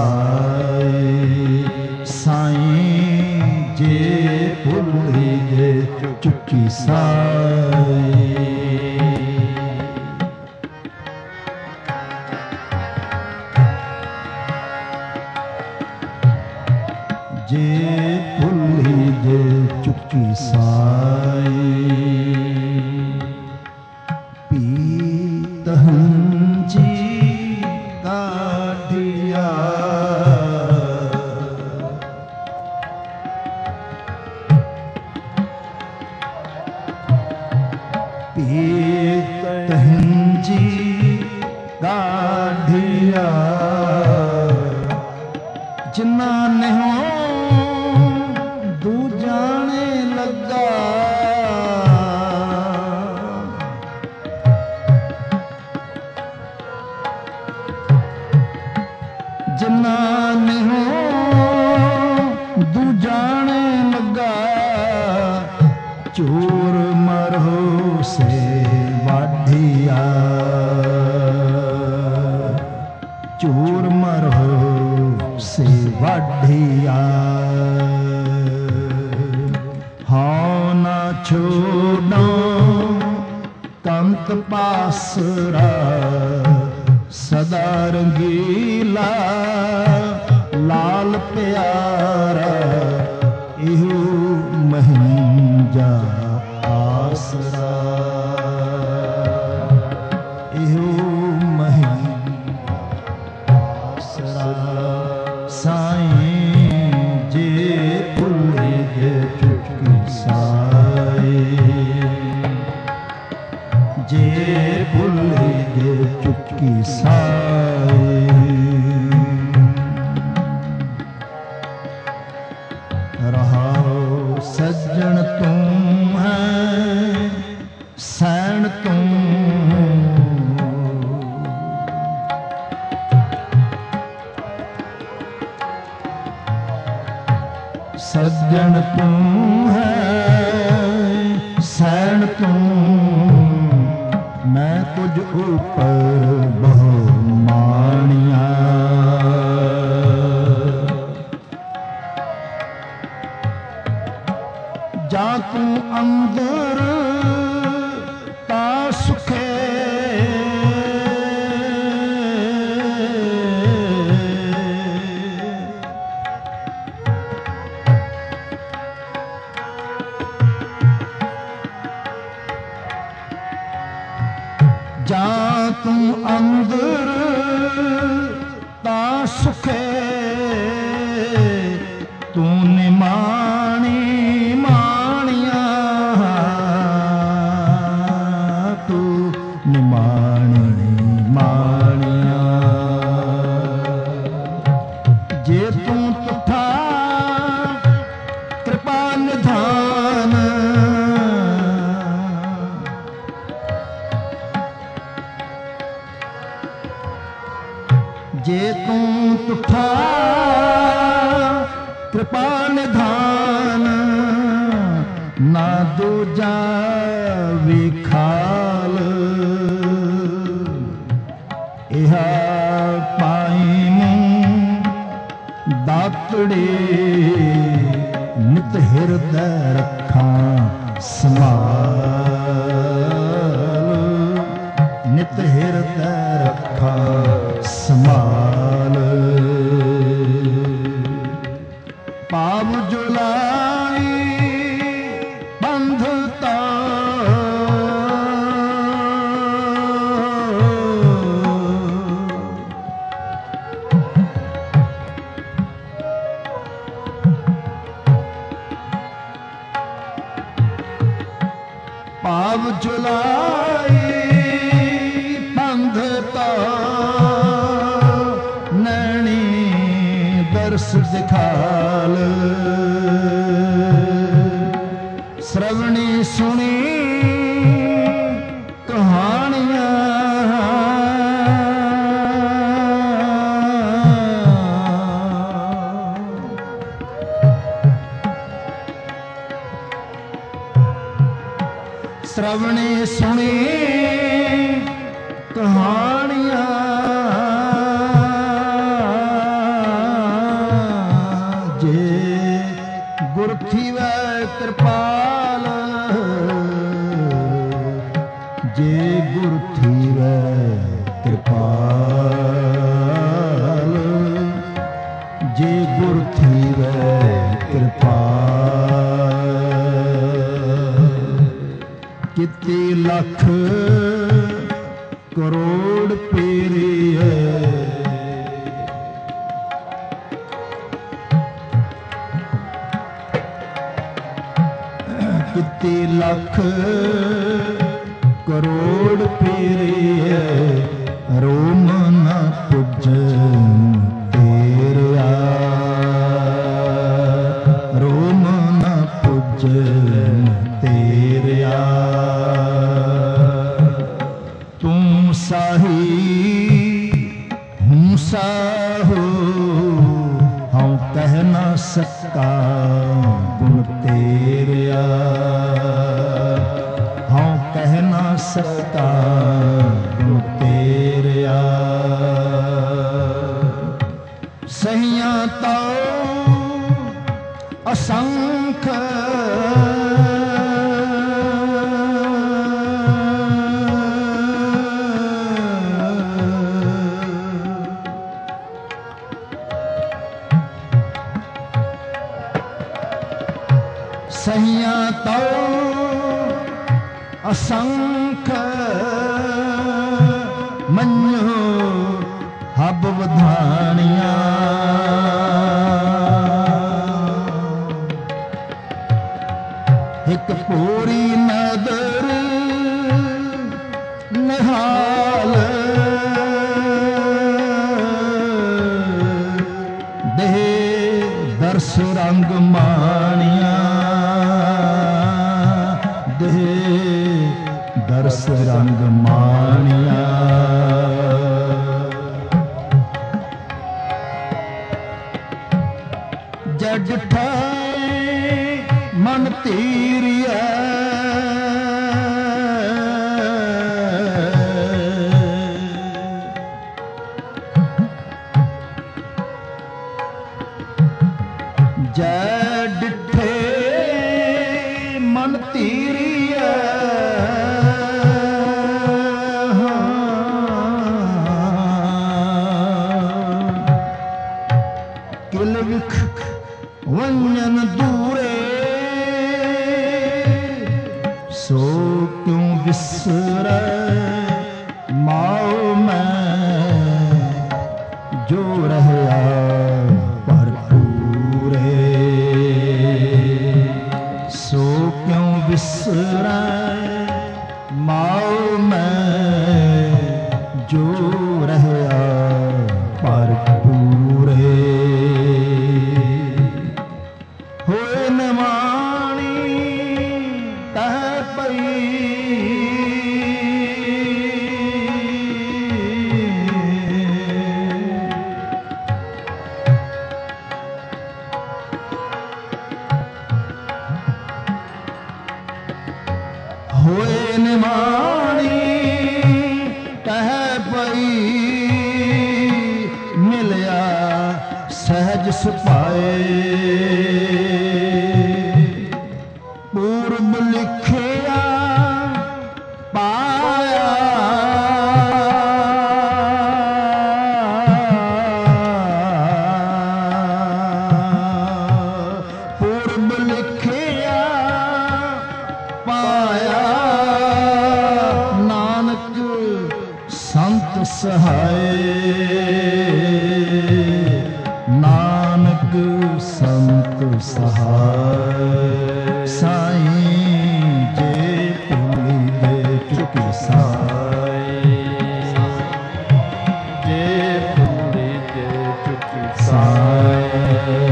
Speaker 1: साई साईं जे भुली जे चुकी साई जे भुली जे चुकी साई पीत हंची काढ़िया पीत हंची काढ़िया जिन्ना ने हो दूजाने लगा जिन्ना ने हो दूजाने लगा चोर मरहो से वाढ़िया चोर मरहो से वाढ़िया हाँ ना छोड़ो कंत पासरा सदा रंगीला लाल प्यारा इहो महंजा आसरा इहो महंजा आसरा साईं जे भुली जे चुकी साई जे भुली जे चुकी साई रहाओ सज्जन तुम है सैन तुम सज्जन तुम है सैन तुम मैं तुझ ऊपर बहु मानिया जा तू अंदर ता सुखे ਜਾ ਤੂੰ ਅੰਦਰ ਤਾਂ ਸੁਖੇ ਤੂੰ ਨਿਮਾਣੀ ਮਾਣੀਆਂ ਤੂੰ ਨਿਮਾਣੀ ਮਾਣੀਆਂ ਜੇ ਤੂੰ ਤੁਠਾ ਕਿਰਪਾ ਨਿਧਾਨ ਜੇ ਤੂੰ ਤੁਠਾ ਕਿਰਪਾ ਨਿਧਾਨ ਨਾ ਦੂਜਾ ਵਿਖਾਲ ਇਹ ਪਾਈ ਨੂੰ ਦਾਤੜੇ ਨਿਤ ਹਿਰਦੈ ਰੱਖਾਂ ਸੰਭਾਲ ਨਿਤ ਹਿਰਦੈ ਰੱਖਾਂ ਸੰਭਾਲ ਪਾਵ ਜੁਲਾਈ ਬੰਧਤਾ ਪਾਵ ਜੁਲਾਈ ਬੰਧਤਾ ਨੈਣੀ ਦਰਸ ਦਿਖਾਲ ਸ਼ਰਵਣੀ ਸੁਣੀ ਕਹਾਣੀਆਂ ਸ਼ਰਵਣੀ ਸੁਣੀ ਕਹਾਣੀਆਂ ਜੇ ਗੁਰ ਥੀਵੈ ਕਿਰਪਾਲ ਜੇ ਗੁਰ ਥੀਵੈ ਕਿਰਪਾਲ ਜੇ ਗੁਰ ਥੀਵੈ ਕਿਰਪਾਲ ਕਿਤੇ ਲੱਖ ਕਰੋੜ ਪੇਰੀਏ ਕਿਤੇ ਲੱਖ ਕਰੋੜ ਪੇਰੀਏ ਰੋਮ ਨਾ ਪੁੱਜਨ ਤੇਰਿਆ ਰੋਮ ਨਾ ਪੁੱਜਨ ਤੇਰਿਆ ਤੂੰ ਸਾਹੀ ਹੂੰ ਸਾਹੋ ਹਉ ਕਹਿ ਨਾ ਸਕਾ ਗੁਣ ਤੇਰਿਆ ਹਉ ਕਹਿ ਨਾ ਸਕਾ ਗੁਣ ਤੇਰਿਆ ਸਹੀਆਂ ਤਉ ਅਸੰਖ ਸਹੀਆਂ ਤਉ ਅਸੰਖ ਮੰਨੋ ਹਬ ਵਧਾਣੀਆਂ ਇੱਕ ਪੂਰੀ ਨਦਰ ਨਿਹਾਲ ਦੇ ਦਰਸ ਰੰਗ ਮਾਣੀਆਂ ਦੇ ਦਰਸ ਰੰਗ ਮਾਣੀਆਂ ਜਗ ਠਾਏ ਮਨ ਤੀਰਿਆ ਜੈ ਡਿਠੇ ਮਨ ਤੀਰਿਆ ਕਿਲ ਵਿਖ ਵੰਜਨ ਦੂਰੇ ਸੋ ਕਿਉ ਵਿਸਰੈ क्यों बिसरै माओ मैं जो रहया भरपूर होए निमाणी तह पई होए निमाणी कह पई मिलया सहज सुपाए पूर्व लिखिया पाया पूर्व लिखिया पाया नानक संत सहाय नानक संत सहाय साईं जे भूली दे चुकी साई
Speaker 2: जे भूली दे चुकी
Speaker 1: साई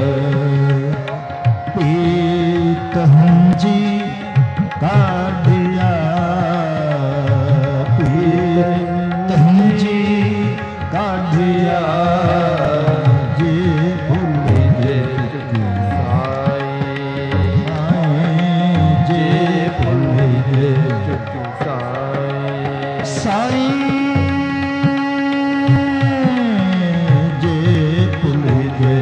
Speaker 1: पीत हंजी काढ़िया पीत हंजी काढ़िया जे भूली दे चुकी जे भूली दे
Speaker 2: चुकी साई
Speaker 1: साईं जे भूली दे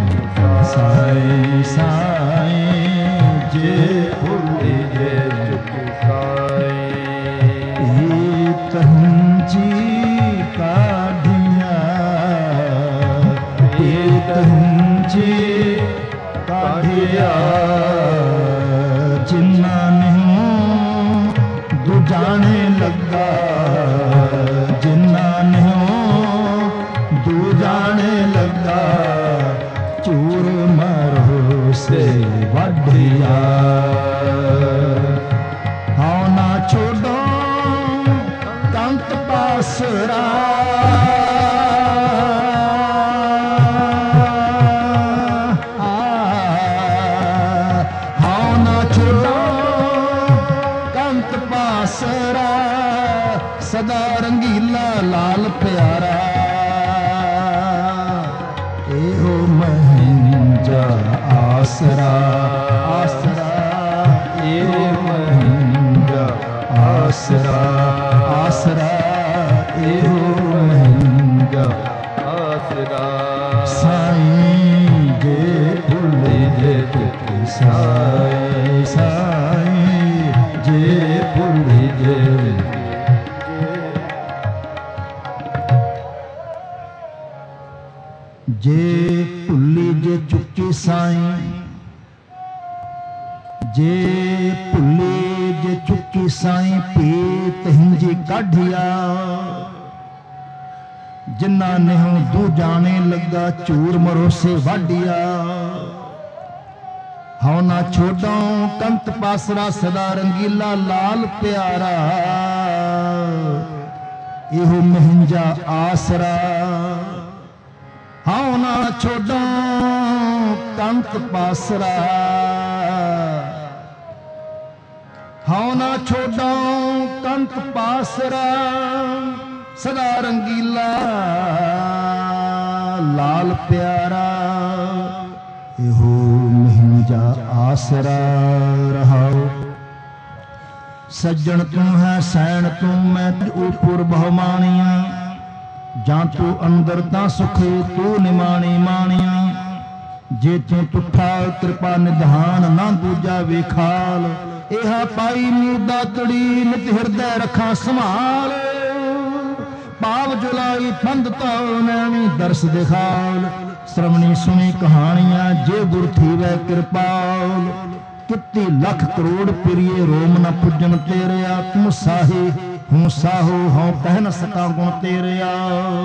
Speaker 1: साईं साईं जे भूली दे
Speaker 2: चुकी साई
Speaker 1: पीत हंजी काढ़िया पीत हंजी काढ़िया जिन्ना नहीं दूजाने लगा जिन्ना नहीं दूजाने लगा चूर मरो से वढ़िया हाँ ना छोड़ो कंत पासरा हाँ ना छोड़ो कंत पासरा सदा रंगीला लाल प्यारा एहो महिंजा आसरा आसरा एहो महिंजा आसरा आसरा एहो महिंजा
Speaker 2: आसरा
Speaker 1: साईं जे भूली दे चुकी साईं साईं जे भूली दे जे भुली जे चुकी साईं जे भुली जे चुकी साईं पीत हिंजी काढ़िया जिन्ना नेहू दू जाने लगा चूर मरोसे वाडिया हाँ ना छोड़ो कंत पासरा सदा रंगीला लाल प्यारा एहो महिंजा आसरा हाँ ना छोड़ो कंत पासरा हाँ ना छोड़ो कंत पासरा सदा रंगीला लाल प्यारा एहो महिंजा आसरा रहाओ सज्जन तू है सैन तू मैं ऊपर बहुमानिया ਜਾਂ ਤੂੰ ਅੰਦਰ ਤਾਂ ਸੁਖੇ ਤੂੰ ਨਿਮਾਣੀ ਮਾਣੀਆਂ ਜੇ ਤੂੰ ਤੁਠਾ ਕਿਰਪਾ ਨਿਧਾਨ ਨਾ ਦੂਜਾ ਵੇਖਾਲ ਇਹਾ ਪਾਈ ਮੂਦਾ ਤੜੀ ਨਿਤ ਹਿਰਦੈ ਰੱਖਾਂ ਸੰਭਾਲ ਭਾਵ ਜੁਲਾਈ ਪੰਧ ਤਉ ਨੈਵੀਂ ਦਰਸ ਦਿਖਾਲ ਸ਼ਰਵਣੀ ਸੁਣੀ ਕਹਾਣੀਆਂ ਜੇ ਗੁਰ ਥੀਵੈ ਕਿਰਪਾਲ ਕਿੱਤੀ ਲੱਖ ਕਰੋੜ ਪਿਰੀਏ ਰੋਮ ਨਾ ਪੁੱਜਣ ਤੇਰੇ ਆਤਮ ਸਾਹੀ हूँ साहो हूँ कह न सका गुण तेरिया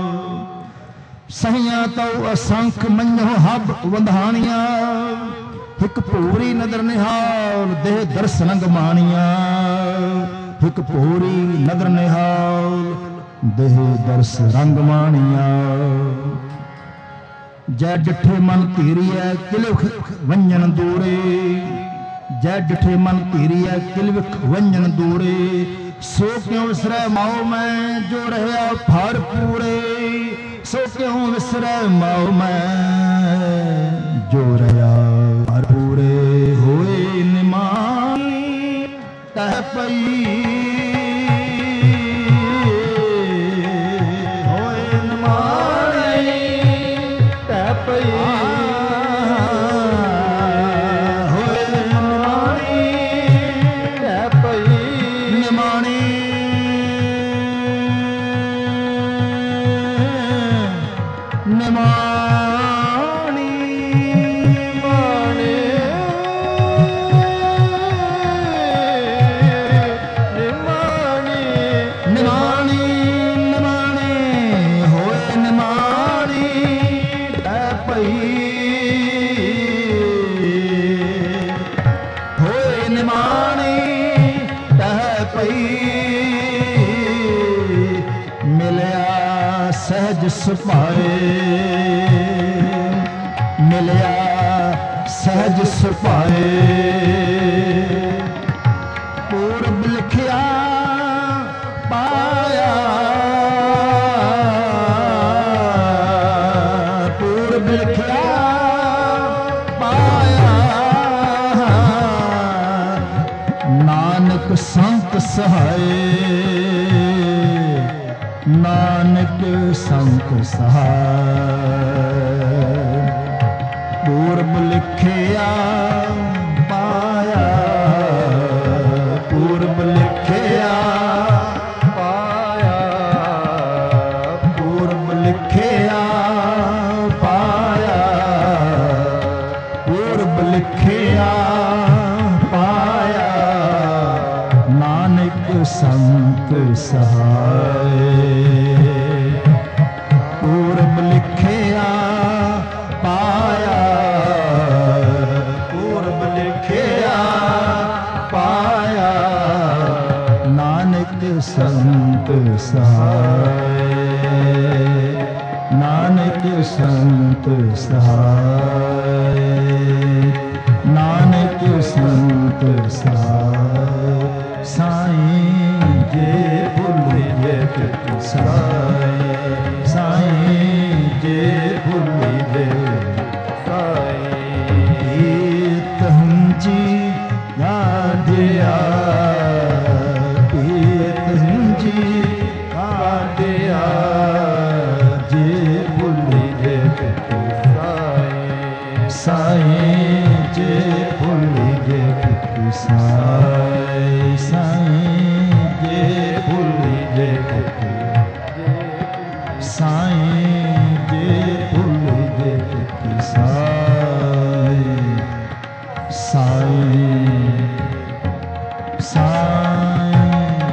Speaker 1: सहिया तो असंख मनो हब वंधानिया ਇੱਕ ਭੂਰੀ ਨਦਰ ਨਿਹਾਲ ਦੇਹ ਦਰਸ ਰੰਗ ਮਾਣੀਆਂ, ਇੱਕ ਭੂਰੀ ਨਦਰ ਨਿਹਾਲ ਦੇਹ ਦਰਸ ਰੰਗ ਮਾਣੀਆਂ। ਜੈ ਡਿਠੇ ਮਨ ਧੀਰੀਐ ਕਿਲਵਖ ਵੰਜਨ ਦੂਰੇ, ਜੈ ਡਿਠੇ ਮਨ ਧੀਰੀਐ ਕਿਲਵਖ ਵੰਜਨ ਦੂਰੇ। ਸੋ ਕਿਉ ਵਿਸਰੈ ਮਾਉ ਮੈਂ ਜੋ ਰਹਿਆ ਫਰ ਪੂਰੇ, ਸੋ ਕਿਉ ਵਿਸਰੈ ਮਾਉ ਮੈਂ ਜੋ ਰਹਿਆ ਫਰ ਪੂਰੇ। ਹੋਏ ਨਿਮਾਣੀ ਤਹਿ ਪਈ, ਹੋਏ ਨਿਮਾਣੀ ਤਹਿ ਪਈ, ਹੋਏ ਨਿਮਾਣੀ ਤਹਿ ਪਈ। ਨਿਮਾਣੀ ਨਿਮਾਣੀ ਸਹਿਜ ਸੁਭਾਏ, ਮਿਲਿਆ ਸਹਿਜ ਸੁਭਾਏ। ਪੂਰਬ ਲਿਖਿਆ ਪਾਇਆ, ਪੂਰਬ ਲਿਖਿਆ ਪਾਇਆ। ਨਾਨਕ ਸੰਤ ਸਹਾਏ, ਨਾਨਕ ਸੰਤ ਸਹਾਇ। ਪੂਰਬ ਲਿਖਿਆ ਪਾਇਆ, ਪੂਰਬ ਲਿਖਿਆ ਪਾਇਆ, ਪੂਰਬ ਲਿਖਿਆ ਪਾਇਆ, ਪੂਰਬ ਲਿਖਿਆ ਪਾਇਆ। ਨਾਨਕ ਸੰਤ ਸਹਾਇ। ਪੂਰਬ ਲਿਖਿਆ ਪਾਇਆ, ਪੂਰਬ ਲਿਖਿਆ ਪਾਇਆ। ਨਾਨਕ ਸੰਤ ਸਹਾਇ, ਨਾਨਕ ਸੰਤ ਸਹਾਇ, ਨਾਨਕ ਸੰਤ ਸਹਾਇ। ਸਾਈਂ ਜੇ ਭੁੱਲੀਏ ਕਿਤ ਸਾਈਂ, ਸਾਈਂ ਜੇ ਭੁੱਲੀਏ ਸਾਈਂ। ਪੀਤ ਹੰਜੀ ਯਾਦਿਆ, ਪੀਤ ਹੰਜੀ ਯਾਦਿਆ। ਜੇ ਭੁੱਲੀਏ ਕਿਤ ਸਾਈਂ, ਸਾਈਂ ਜੇ ਭੁੱਲੀਏ ਕਿਤ ਸਾਈਂ, ਸਾਈਂ ਜੇ ਭੁੱਲੀਏ ਕਿਤ ਸਾਈਂ, ਜੇ ਭੁੱਲੀਏ ਕਿਤ ਸਾਈਂ, ਸਾਈਂ ਸਾਈਂ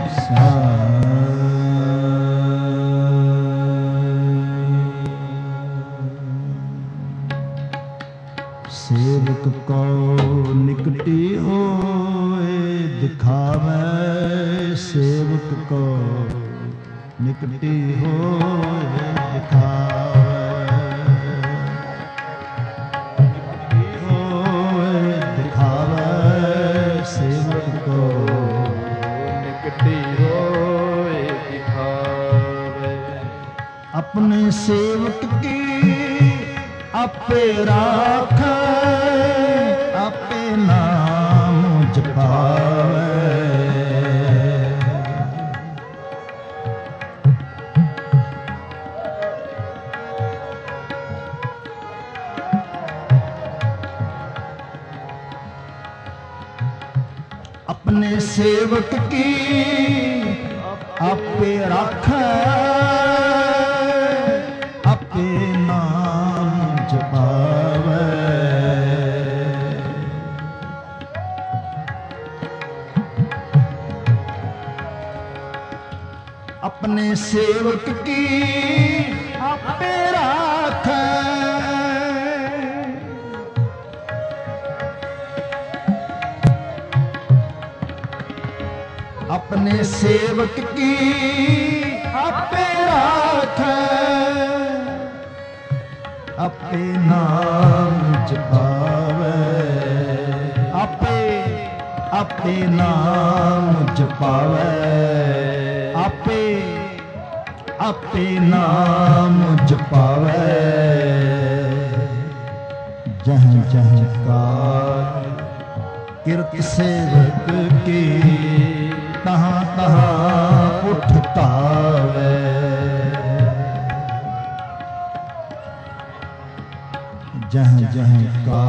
Speaker 1: ਸਾਈਂ। ਸੇਵਕ ਕੋ ਨਿਕਟੀ ਹੋਏ ਦਿਖਾਵੇ, ਸੇਵਕ ਕੋ ਨਿਕਟੀ ਹੋਏ ਦਿਖਾਵੇ, ਹੋਏ ਦਿਖਾਵੇ। ਸੇਵਕ ਕੋ ਨਿਕਟੀ ਹੋਏ ਦਿਖਾਵੇ। ਆਪਣੇ ਸੇਵਕ ਕੀ ਆਪੇ ਰਾਖੈ, ਆਪੇ ਨਾਮ ਜਪਾਵੇ। अपने सेवक की आपे राखै, आपे नाम जपावै। अपने सेवक की आपे राखै, अपने सेवक की आपे राखै, आपे नाम जपावे, आपे आपे नाम जपावे, आपे आपे नाम जपावे। जह जह का किरत सेवक की तहाँ तहाँ उठतावे। जह जह का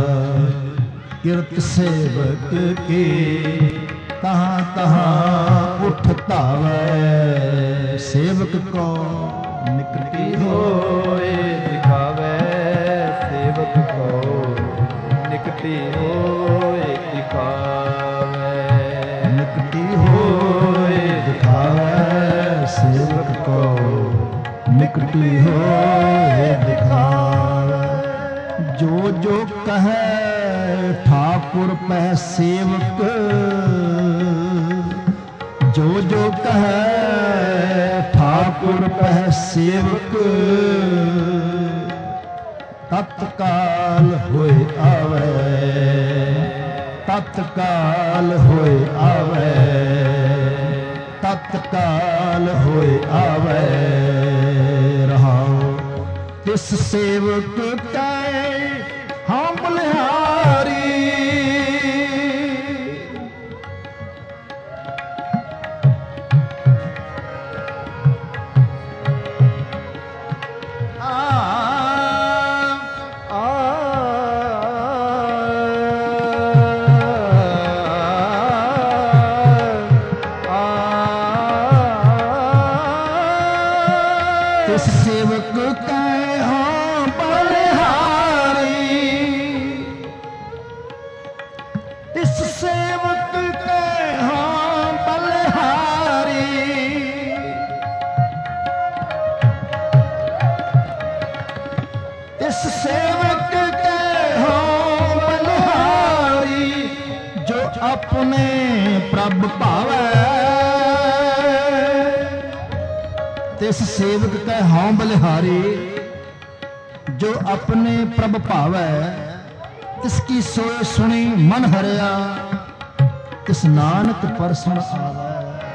Speaker 1: किरत सेवक की तहाँ तहाँ उठतावे। सेवक को निकटी
Speaker 2: होए दिखावे, सेवक को निकटी होए दिखावे,
Speaker 1: निकटी होए दिखावे। सेवक को निकटी होए दिखावे। जो जो कहे ठाकुर पह सेवक, जो जो कहे ठाकुर पह सेवक, तत्काल होए आवे, तत्काल होए आवे, तत्काल होए आवे। रहाओ तिस सेवक कै हम बलिहारी, अपने प्रभ भावै। तिस सेवक कै हौं बलिहारी, जो अपने प्रभ भावै। तिसकी सोए सुनी मन हरिया, तिस नानक परसण आवै।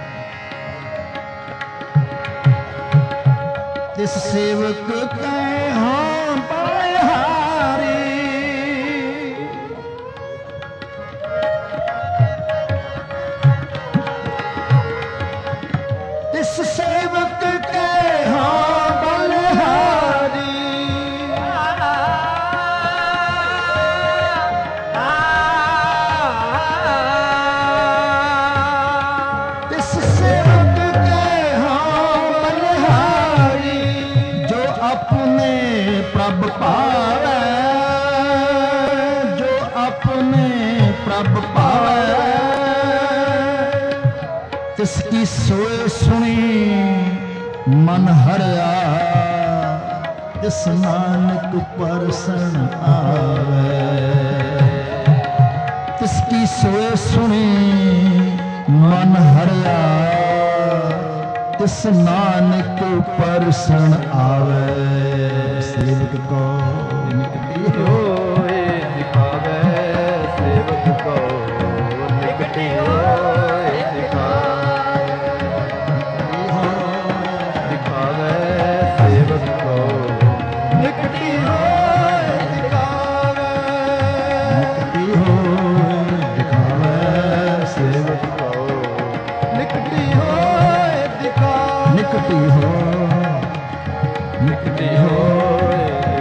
Speaker 1: तिस सेवक कै हौं बलिहारी, तिस सेवक के हाँ बलिहारी। तिस सेवक के हाँ बलिहारी, जो अपने प्रभ पावै, जो अपने प्रभ पावै। तिसकी सोए सुनी मन हरिया, तिस नानक परसण आवे। तिसकी सोए सुनी मन हरिया, तिस नानक परसण आवे। सेवक को निकटी
Speaker 2: होए दिखावे, सेवक को निकटी होए दिखावे, सेवक को निकटी होए दिखावे,
Speaker 1: निकटी होए दिखावे।
Speaker 2: सेवक को निकटी होए दिखावे,
Speaker 1: निकटी हो
Speaker 2: निकटी होए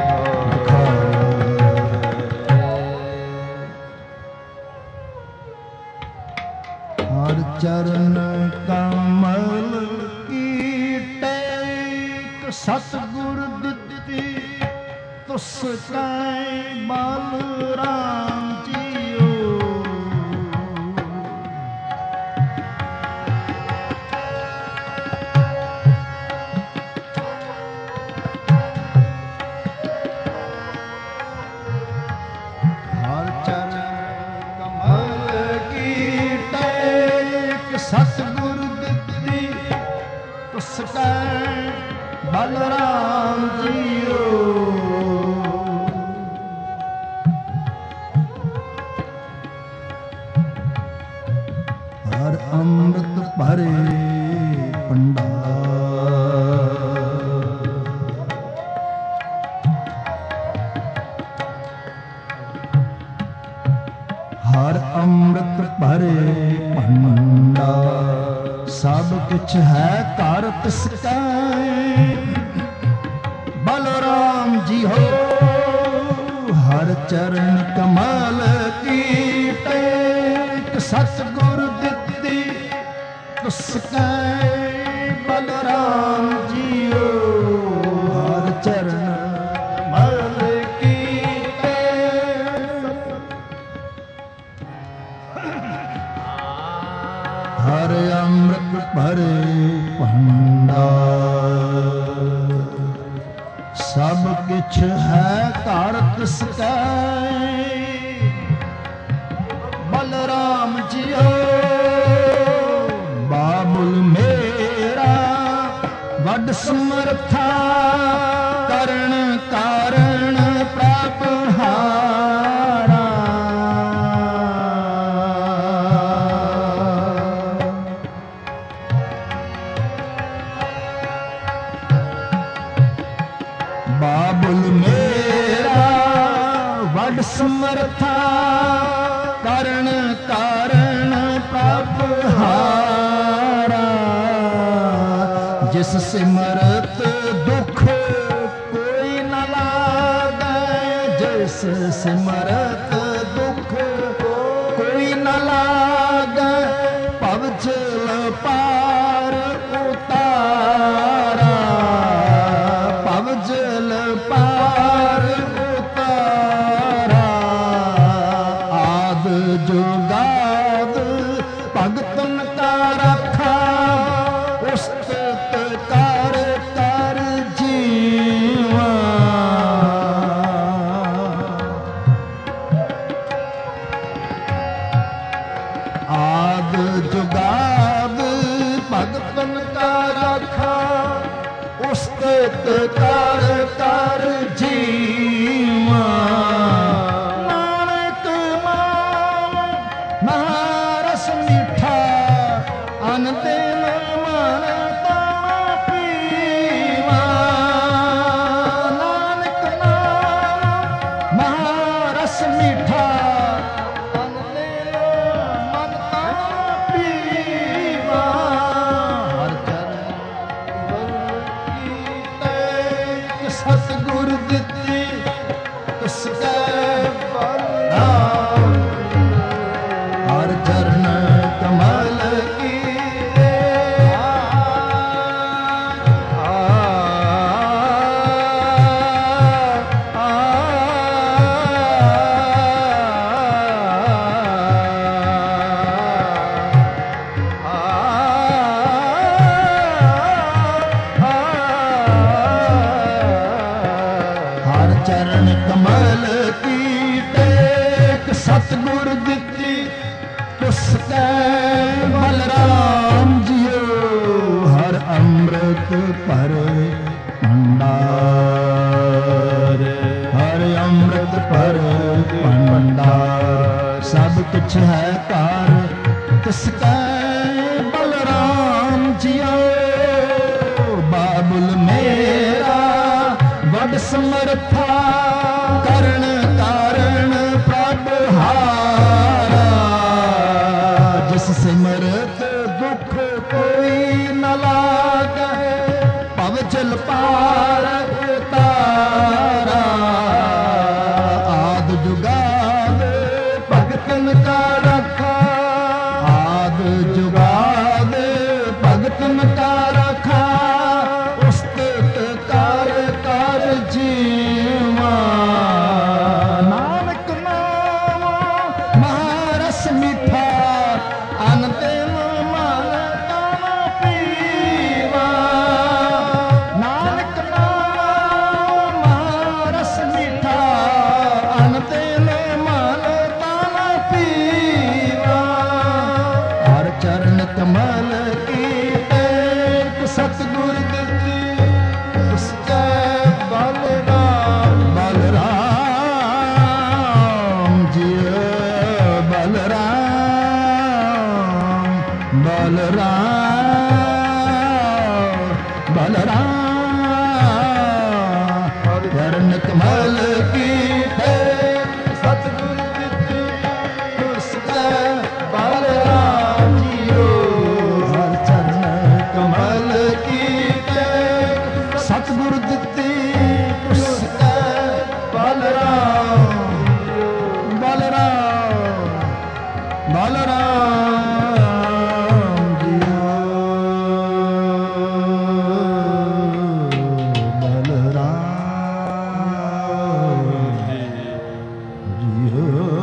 Speaker 1: हर चरण कमल की टेक, सतगुर दित्ती तुस कै बल राम जियो। हर चरण कमल की टेक, सत ਸਕੈ ਬਲਰਾਮ ਜੀਓ। ਹਰ ਅੰਮ੍ਰਿਤ ਭਰੇ ਭੰਡਾਰ, ਹਰ ਅੰਮ੍ਰਿਤ ਭਰੇ ਭੰਡਾਰ, ਸਭ ਕਿਛ ਹੈ ਘਰ ਤਿਸ ਕੈ ਬਲਰਾਮ ਜੀ ਹੋ। ਹਰ ਚਰਨ ਕਮਲ ਕੀ ਟੇਕ ਸਤਿਗੁਰ ਦਿੱਤੀ ਤਿਸ ਕੈ ਬਲਰਾਮ ਜੀਓ। ਹਰ ਚਰਨ ਕਮਲ ਕੀ ਟੇਕ, ਹਰ ਅੰਮ੍ਰਿਤ ਭਰੇ ਭੰਡਾਰ, ਸਭ ਕਿਛ ਹੈ ਘਰ ਤਿਸ ਕੈ ਬਲਰਾਮ ਜੀਓ। ਬਾਬੁਲ ਮੇਰਾ ਵੱਡ ਸਮਰਥਾ, ਕਰਨ ਕਾਰਨ ਪ੍ਰਭ ਹਾਰਾ। ਬਾਬੁਲ ਮੇਰਾ ਵੱਡ ਸਮਰਥਾ, ਕਰਨ ਕਾਰਨ ਪ੍ਰਭ ਹਾਰਾ। ਜਿਸ ਸਿਮਰਤ ਦੁਖ ਕੋਈ ਨ ਲਾਗੈ, ਜਿਸ ਸਿਮਰਤ ਦੁਖ ਕੋਈ ਨ ਲਾਗੈ, ਭਵ ਜਲ ਪਾਰ ਉਤਾਰਾ। ਭਵ ਜਲ ਪਾਰ ਉਤਾਰਾ, ਆਦ ਜੁਗਾਦ ਭਗਤਨ ਕਾ ਰਾਖਾ, ਉਸਤਤ ਕਰ ਕਰ ਜੀਵਾ। ਆਦ ਜੁਗਾਦ ਭਗਤਨ ਕਾ ਰਾਖਾ, ਉਸਤਤ ਕਰ ਕਰ ਜੀਵਾ। ਨਾਨਕ ਨਾਮ ਮਹਾਰਸ ਮਿੱਠਾ, ਅਨ ਦਿਨ ਮਨ ਤਨ ਪੀਵਾ। ਨਾਨਕ ਨਾਮ ਮਹਾਰਸ ਮਿੱਠਾ, ਅਨ ਦਿਨ ਮਨ ਤਨ ਪੀਵਾ। ਹਰ ਚਰਨ ਸਤਿਗੁਰ ਦਿੱਤੀ ਤਿਸ ਕੈ ਬਲਰਾਮ। ਹਰ ਚਰਨ ਕਮਲ ਕੀ ਚਰਨ ਕਮਲ ਕੀ ਟੇਕ ਸਤਿਗੁਰ ਦਿੱਤੀ ਤਿਸ ਕੈ ਬਲਰਾਮ ਜੀਓ। ਹਰ ਅੰਮ੍ਰਿਤ ਭਰੇ ਭੰਡਾਰ, ਹਰ ਅੰਮ੍ਰਿਤ ਭਰੇ ਭੰਡਾਰ, ਸਭ ਕੁਛ ਹੈ ਘਰ ਤਿਸ ਕੈ ਬਲਰਾਮ ਜੀਓ। ਬਾਬੁਲ ਮੇਰਾ ਵੱਡ ਸਮਰਥਾ, ਕਰਨ ਕਾਰਨ ਪ੍ਰਭ ਹਾਰਾ। ਜਿਸ ਸਿਮਰਤ ਦੁਖ ਕੋਈ ਨ ਲਾਗੈ, ਭਵ ਜਲ ਪਾਰ ਉਤਾਰਾ। ਆਦ ਜੁਗਾਦ ਭਗਤਨ ਕਾ ਰਾਖਾ, ਆਦ ਜੁਗਾਦ ਭਗਤਨ ਕਾ ਰਾਖਾ, ਉਸਤਤ ਕਰ ਕਰ ਜੀਵਾ। ਨਾਨਕ ਨਾਮ ਮਹਾਰਸ ਮਿੱਠਾ, ਅਨ ਦਿਨ ਮਨ ਤਨ ਪੀਵਾ। ਨਾਨਕ ਨਾਮ ਮਹਾਰਸ ਮਿੱਠਾ, ਅਨ ਦਿਨ ਮਨ ਤਨ ਪੀਵਾ। ਹਰ ਚਰਨ ਕਮਲ ਕੀ ਟੇਕ ਸਤਿਗੁਰ ਬਲਰਾਮ ਬਲਰਾਮ ਚਰਨ ਕਮਲ ਕੀ
Speaker 2: ਸਤਿਗੁਰ ਦਿੱਤੀ ਉਸਦਾ ਬਲਰਾਮ ਜੀਓ
Speaker 1: ਹਰ ਚਰਨ ਕਮਲ
Speaker 2: ਕੀ
Speaker 1: ਸਤਿਗੁਰ ਦਿੱਤੀ
Speaker 2: ਉਸਦਾ ਬਲਰਾਮ
Speaker 1: ਬਲਰਾਮ ਬਲਰਾਮ ਜੀਓ ਬਲਰਾਮ ਜੀਓ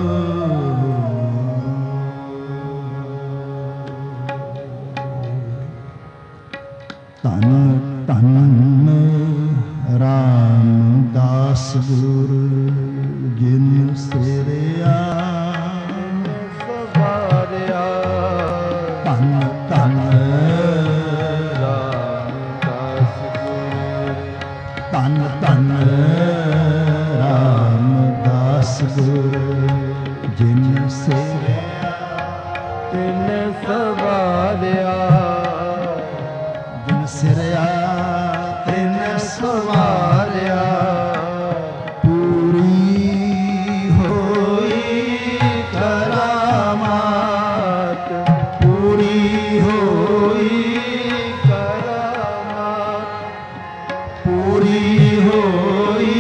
Speaker 1: ਧੰਨ ਧੰਨ ਰਾਮਦਾਸ ਗੁਰ ਜਿਨ ਸਿਰਿਆ
Speaker 2: ਸਵਾਰਿਆ
Speaker 1: ਧੰਨ ਧੰਨ
Speaker 2: ਰਾਮਦਾਸ ਗੁਰ
Speaker 1: ਧੰਨ ਧੰਨ ਰਾਮਦਾਸ ਗੁਰ ਜਿਨ ਸਿਰਿਆ
Speaker 2: ਤਿਨ ਸਵਾਰਿਆ
Speaker 1: ਜਿਨ ਸਿਰਿਆ ਤਿਨ ਸਵਾਰਿਆ ਪੂਰੀ ਹੋਈ ਕਰਾਮਾਤ ਪੂਰੀ ਹੋਈ
Speaker 2: ਕਰਾਮਾਤ
Speaker 1: ਪੂਰੀ ਹੋਈ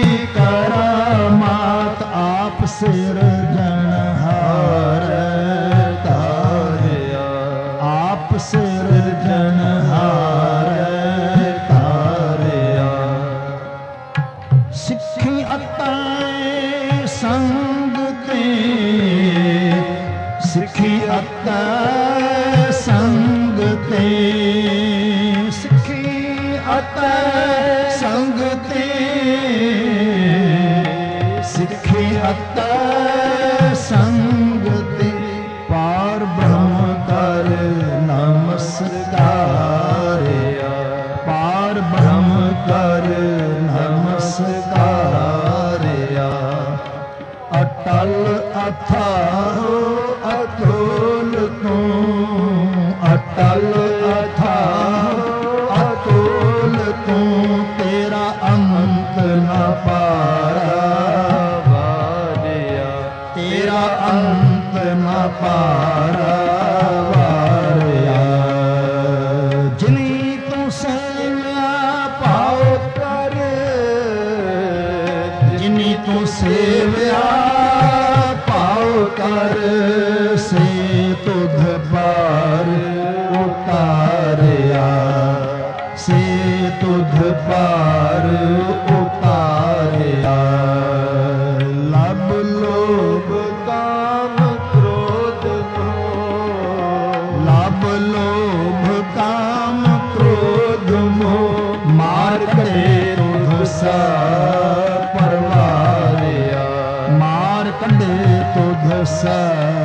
Speaker 1: ਕਰਾਮਾਤ ਆਪ ਸਿਰਜਣਹਾਰ ਤਾਰਿਆ ਆਪ ਸਿਰਜਣਹਾਰ ਤਾਰਿਆ ਸਿੱਖੀ ਅਤੈ ਸੰਗ ਤੇ ਸਿੱਖੀ ਅਤੈ ਸੰਗ ਤੇ ਸਿੱਖੀ ਅਤੈ ਸੰਗ ਤੇ ਸਿੱਖੀ ਅਤੈ ਸੰਗ ਤੇ ਪਾਰ ਬ੍ਰਹਮ ਕਰ ਨਮਸਕਾਰਿਆ ਪਾਰ ਬ੍ਰਹਮ ਕਰ ਨਮਸਕਾਰਿਆ ਅਟਲ ਅਥਾਹੁ ਅਤੁਲ ਤੂੰ ਅਟਲ ਅਥਾਹੁ ਅਤੁਲ ਤੂੰ ਤੇਰਾ ਅੰਤ ਨ ਪਾਰਾ
Speaker 2: ਵਾਰਿਆ
Speaker 1: ਤੇਰਾ ਅੰਤ ਨ ਪਾਰਾ ਵਾਰਿਆ ਜਿਨੀ ਤੂੰ ਸੇਵਿਆ ਪਾਉ
Speaker 2: ਕਰ
Speaker 1: ਜਿਨੀ ਤੂੰ ਸੇਵਿਆ ਪਾਉ ਕਰ ਸੇ ਤੁਧ ਪਾਰ ਉਤਾਰਿਆ ਸੇ ਤੁਧ ਪਾਰ ਉਤਾਰਿਆ ਲਬ ਲੋਭ
Speaker 2: ਕਾਮ ਕ੍ਰੋਧ ਮੋਹ
Speaker 1: ਲਬ ਲੋਭ ਕਾਮ ਕ੍ਰੋਧ ਮੋਹ ਮਾਰ ਕਟੇ ਤੁਧ ਸਾ ਪਰਵਾਰਿਆ ਮਾਰ ਕੱਢੇ ਤੁਧ ਸਾ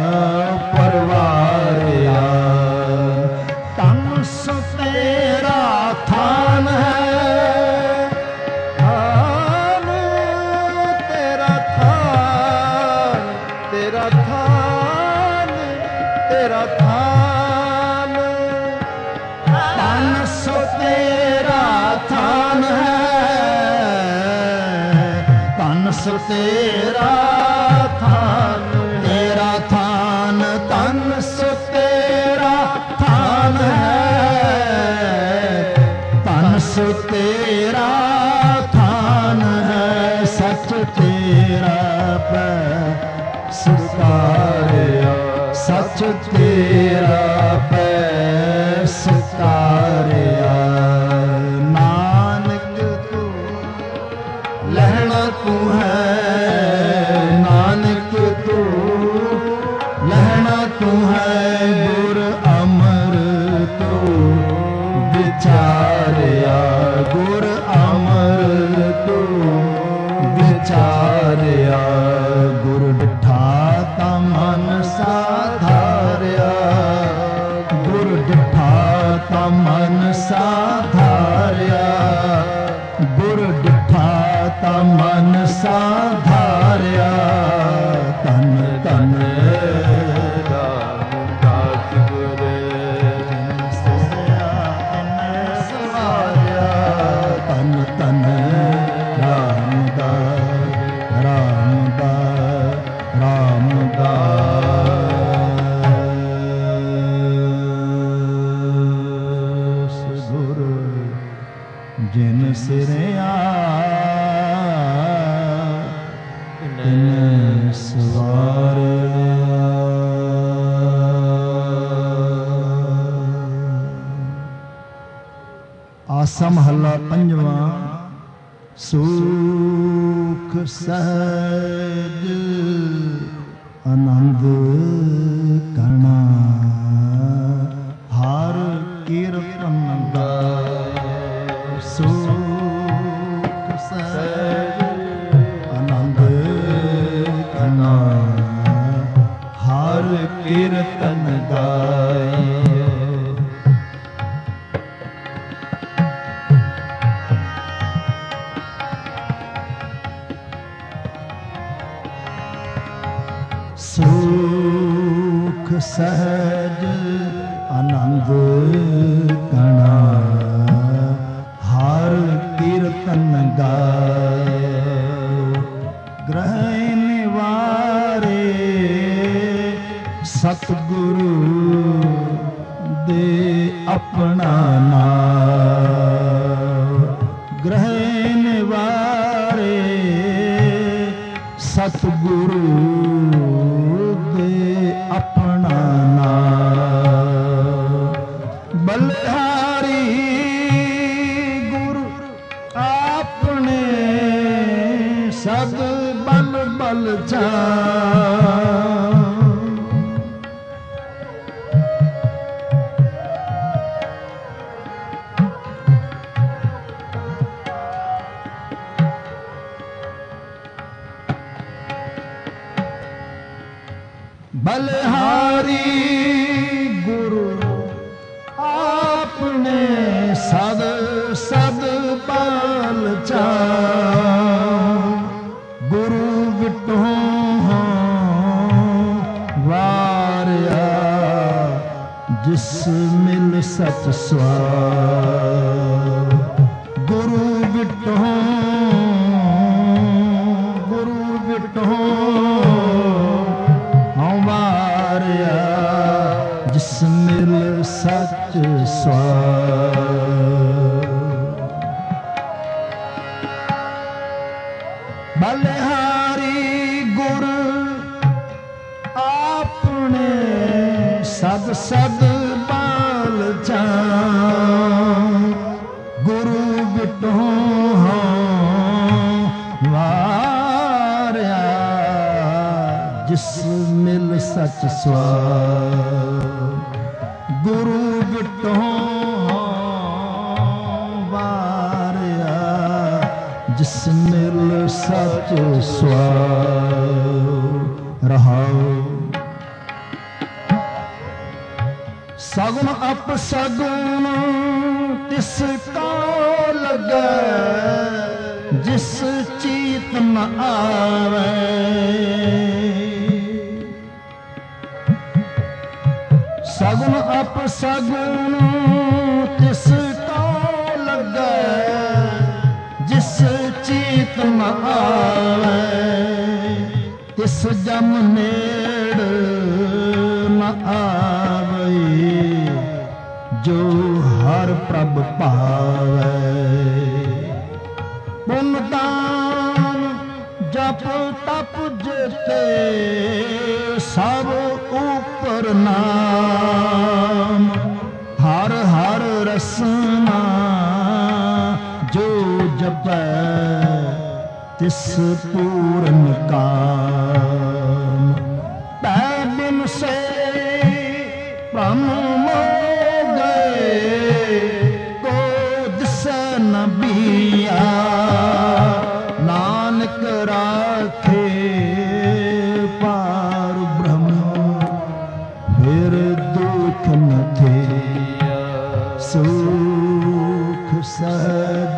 Speaker 1: ਪਰਵਾਰਿਆ ਤਨ ਸੋ ਤੇਰਾ ਥਾਨ ਹੈ
Speaker 2: ਥਾਨ ਤੇਰਾ ਥਾਨ ਤੇਰਾ ਥਾਨ ਤੇਰਾ ਥਾਨ
Speaker 1: ਤਨ ਸੋ ਤੇਰਾ ਥਾਨ ਹੈ ਤਨ ਸੋ ਤੇਰਾ ਥਾਨ ਤੇਰਾ ਥਾਨ ਤਨ ਸੋ ਤੇਰਾ ਥਾਨ ਹੈ ਤਨ ਸੋ ਤੇਰਾ ਥਾਨ ਹੈ ਸੱਚ ਤੇਰਾ ਪੈ ਸਕਾਰਿਆ ਸੱਚ ਤੇਰਾ ਪੈ ਸਕਾਰਿਆ ਨਾਨਕ ਤੂੰ ਲਹਿਣਾ ਤੂੰ ਹੈ ਨਾਨਕ ਤੂੰ ਲਹਿਣਾ ਤੂੰ ਹੈ ਗੁਰ ਅਮਰ ਤੂੰ ਵਿਚਾਰਿਆ ਗੁਰ ਅਮਰ ਤੂੰ ਵਿਚਾਰਿਆ ਗੁਰ ਡਿਠਾ ਤਾਂ ਮਨ ਸਾਧਾਰਿਆ ਗੁਰ ਡਿਠਾ ਤਾਂ ਮਨ ਸਾਧਾਰਿਆ ਗੁਰ ਡਿਠਾ ਤਾਂ ਮਨ ਸਾਧਾਰਿਆ ਤਨ ਤਨ
Speaker 2: ਰਾਮਦਾਸ ਗੁਰ
Speaker 1: ਆਸਾ ਮਹੱਲਾ ਪੰਜਵਾਂ। ਸੁਖ ਸਹਿਜ ਆਨੰਦ ਕਣਾ ਹਰ ਕੀਰਤਨ ਗਾਏ। ਸੁਖ ਸਹਿਜ ਆਨੰਦ ਕਣਾ ਹਰ ਕੀਰਤਨ ਗਾਏ। ਸੁਖ ਸਹਿਜ ਆਨੰਦ ਕਣਾ ਹਰ ਕੀਰਤਨ ਗਾਏ। ਗ੍ਰਹਿ ਨਿਵਾਰੇ ਸਤਿਗੁਰੂ ਦੇ ਆਪਣਾ ਨਾਮ। ਗ੍ਰਹਿ ਨਿਵਾਰੇ ਸਤਿਗੁਰੂ ਆਪਣਾ ਨਾਮ। ਬਲਿਹਾਰੀ ਗੁਰੂ ਆਪਣੇ ਸਦ ਬਲ ਬਲ ਚਾਨ। ਬਲਿਹਾਰੀ ਗੁਰੂ ਆਪਣੇ ਸਦ ਸਦ ਬਲ ਚਾਨ। ਗੁਰੂ ਵਿਟੋਂ ਵਾਰਿਆ ਜਿਸ ਮਿਲ ਸਚ ਸਵਾਰ। ਗੁਰੂ ਵਿਟੋਂ ਗੁਰੂ ਵਿਟੋਂ ਜਿਸ ਮਿਲ ਸੱਚ ਸਵਾਰ। ਬਲਿਹਾਰੀ ਗੁਰ ਆਪਣੇ ਸਦ ਸਦ ਬਲ ਚਾਨ। ਗੁਰੂ ਵਿਟੋਂ ਵਾਰਿਆ ਜਿਸ ਮਿਲ ਸਚ ਸਵਾਰ। ਗੁਰੂ ਵਿਟੋਂ ਵਾਰਿਆ ਜਿਸ ਮਿਲ ਸਚ ਸਵਾਰ। ਰਹਾਉ ਸਗੁਨ ਅਪ ਸਗੁਨ ਤਿਸ ਕੋ ਲੱਗੈ ਜਿਸ ਚੀਤ ਨ ਆਵੈ। ਸਗੁਨ ਅਪ ਸਗੁਨ ਤਿਸ ਕੋ ਲੱਗੈ ਜਿਸ ਚੀਤ ਨ ਆਵੈ। ਤਿਸ ਜਮ ਨੇੜ ਨ ਆਵੈ ਜੋ ਹਰ ਪ੍ਰਭ ਭਾਵੈ। ਪੁੰਨ ਦਾਨ ਜਪ ਤਪ ਜੇਤੇ ਸਭ ਉਪਰ ਨਾਮ। ਹਰ ਹਰ ਰਸਨਾ ਜੋ ਜਪੈ ਤਿਸ ਪੂਰਨ ਕਾਮ। ਪੈ ਬਿਨ ਸੇ ਭ੍ਰਮ ਮੋਹ ਗਏ ਕੋ ਦਿਸੈ ਨ ਬੀਆ। ਨਾਨਕ ਰਾਖੇ ਪਾਰ ਬ੍ਰਹਮ ਫਿਰ ਦੁਖ ਨ ਥੀਆ। ਸੁਖ ਸਹਿਜ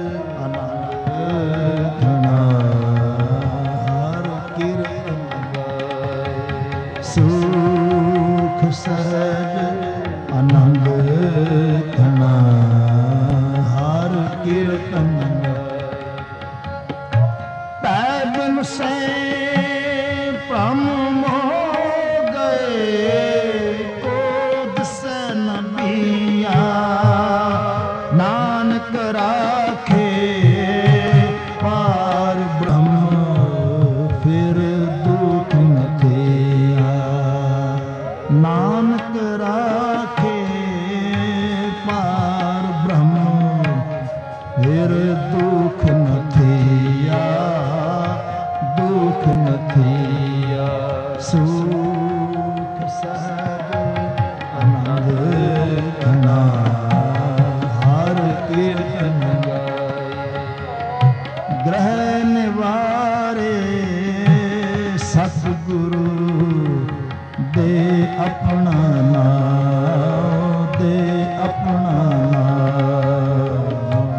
Speaker 1: ਆਨੰਦ ਘਣਾ ਹਰ ਕੀਰਤਨ ਗਾਏ। ਸੁਖ ਸਹਿਜ ਆਨੰਦ ਘਣਾ ਹਰ ਕੀਰਤਨ ਪੈ ਬਿਨ ਸੇ ਭ੍ਰਮ ਮੋਹ ਗਏ ਕੋ ਦਿਸੈ ਨ ਬੀਆ। ਨਾਨਕ ਰਾਖੇ ਪਾਰ ਬ੍ਰਹਮ ਫਿਰ ਦੁਖ ਨ ਥੀਆ। ਨਾਨਕ ਰਾਖੇ ਪਾਰ ਬ੍ਰਹਮ फिर दुख न थिया, दुख न थिया, सुख सहज आनंद घना, हर कीर्तन गाए। ग्रह निवारे सतगुरु दे अपना नाम, दे अपना नाम।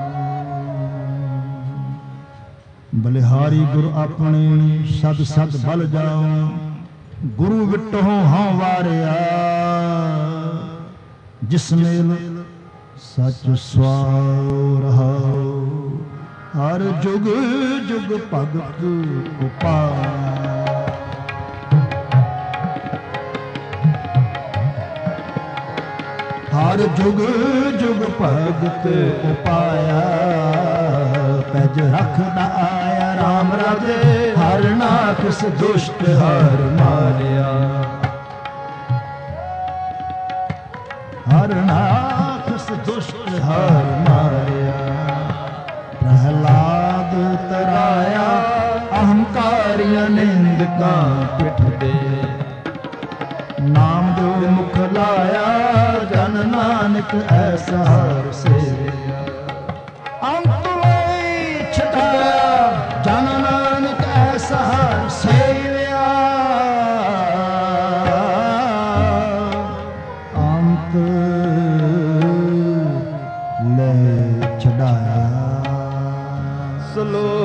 Speaker 1: बलिहारी गुरु अपने सद सद बल जाओ, गुरु विटो हाँ वारिया, जिस मेल सच स्वार रहा, हर जुग जुग भगत उपाय। हर जुग जुग भगत उपाया, पैज रखदा आया राम राजे, हर नाखस दुष्ट हर मारिया, हर नाखस दुष्ट हर मारिया। प्रहलाद तराया अहंकारिया निंदका पिठ दे, नाम जो मुख लाया जन नानक ऐसा हर सेविया। अंत में छटाया जन नानक ऐसा हर सेविया, अंत ले छड़ाया।
Speaker 2: श्लोक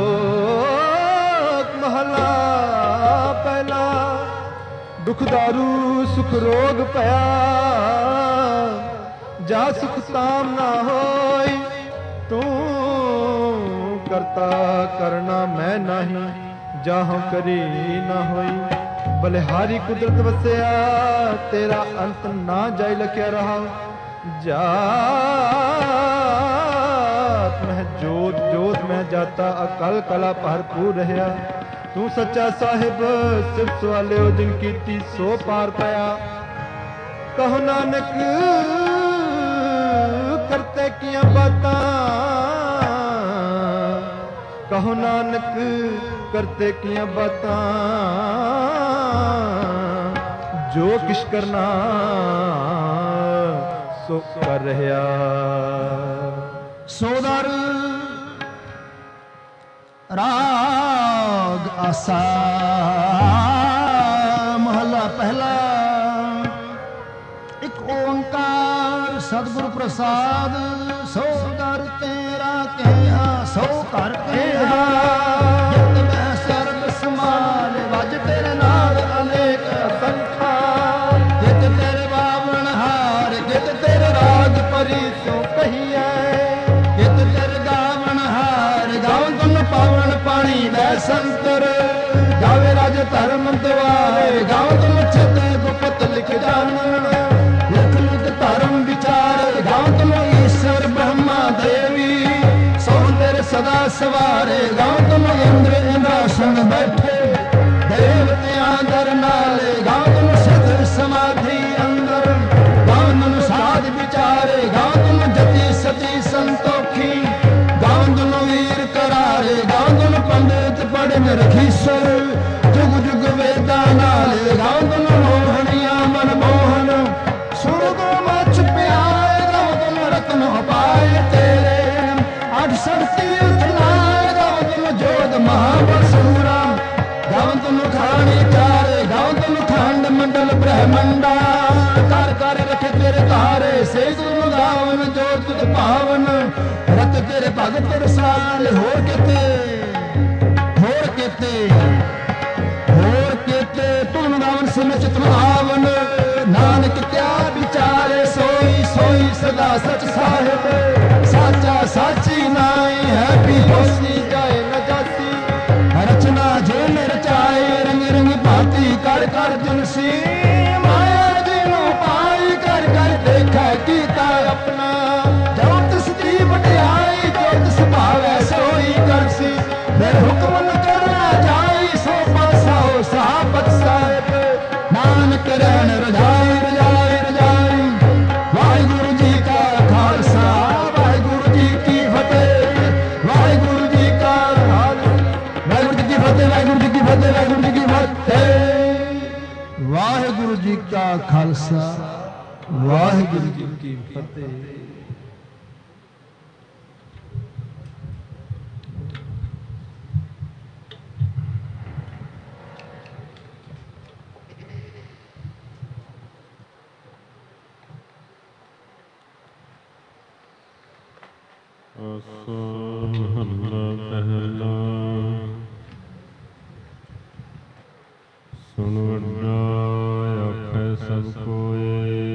Speaker 2: महला पहला, दुख दारू सुख रोग पया, जा सुख ताम ना होई, तू करता करना मैं नहीं, जाहु करी ना होई। बलिहारी कुदरत वसया, तेरा अंत ना जाय लख्या रहा, जात मह जोत जोत में जाता, अकल कला भरपूर रहा। तू सच्चा साहिब सिर्फ सवाले हो, जिन कीती सो पार पाया। कहो नानक करते किया बातां, कहो नानक करते किया बातां, जो किश करना सो कर रहा।
Speaker 1: सोदर राग आसा महला पहला, एक ओंकार सतगुरु प्रसाद, सो दर तेरा कहा सो कर कहा। जित मैं सर्ब समान वज तेरे नाल अनेक असंखा, जित तेरे बावन हार जित तेरे राग परी सो कहिए। जित तेरे गावन हार गावन तुम पावन पानी दै संतर, गावे राज धर्म द्वारे गावन तुम चित गुप्त लिख जानन। लिख लिख धर्म विचार गावन तुम ईश्वर ब्रह्मा देवी, सो तेरे सदा सवारे गावन तुम इंद्र इंद्रासन बैठे। देवतियां दर नाले गावन तुम सिद्ध समाधि अंदर, गावन तुम साध विचारे गावन तुम जति सती संतोखी। गावन तुम वीर करारे गावन तुम पंडित पढ़न रखीसर, जुग जुग वेदा नाले गावन तुम मोहनिया मन मोहन। सुर दो मच प्यारे गावन तुम रत्न उपाय तेरे, अठ शक्ति उठनाए गावन तुम जोग महाबसूरा। गावन तुम खानी चारे गावन तुम खंड मंडल ब्रह्मंडा, कर कर रखे तेरे तारे से तुम गावन जो तुझ पावन। रत तेरे भगत रसाल होर केते होर केते होर केते, तुम गावन सिमच तुम आवन। नानक क्या विचारे सोई सोई सदा सच साहिब, साचा साची नाई है भी होसी जाए न जाती। रचना जिन रचाए रंग रंग भांति कर कर जिनसी, माया जिनो पाई कर कर देखा कीता अपना। जो तिस दी वड्याई जो तिस भावै सोई करसी, मेरे हुक्म न करना जाई सो पासाओ साहबत साहिब। नानक रहन रजाई रजाई रजाई, वाहिगुरु जी का खालसा
Speaker 2: ਵਾਹਿਗੁਰੂ ਜੀ ਕੀ ਫਤਿਹ।
Speaker 3: ਆਸਾ ਮਹੱਲਾ ਪਹਿਲਾ। ਸੁਣ ਵੱਡਾ ਆਖੈ ਸਭ ਕੋਇ,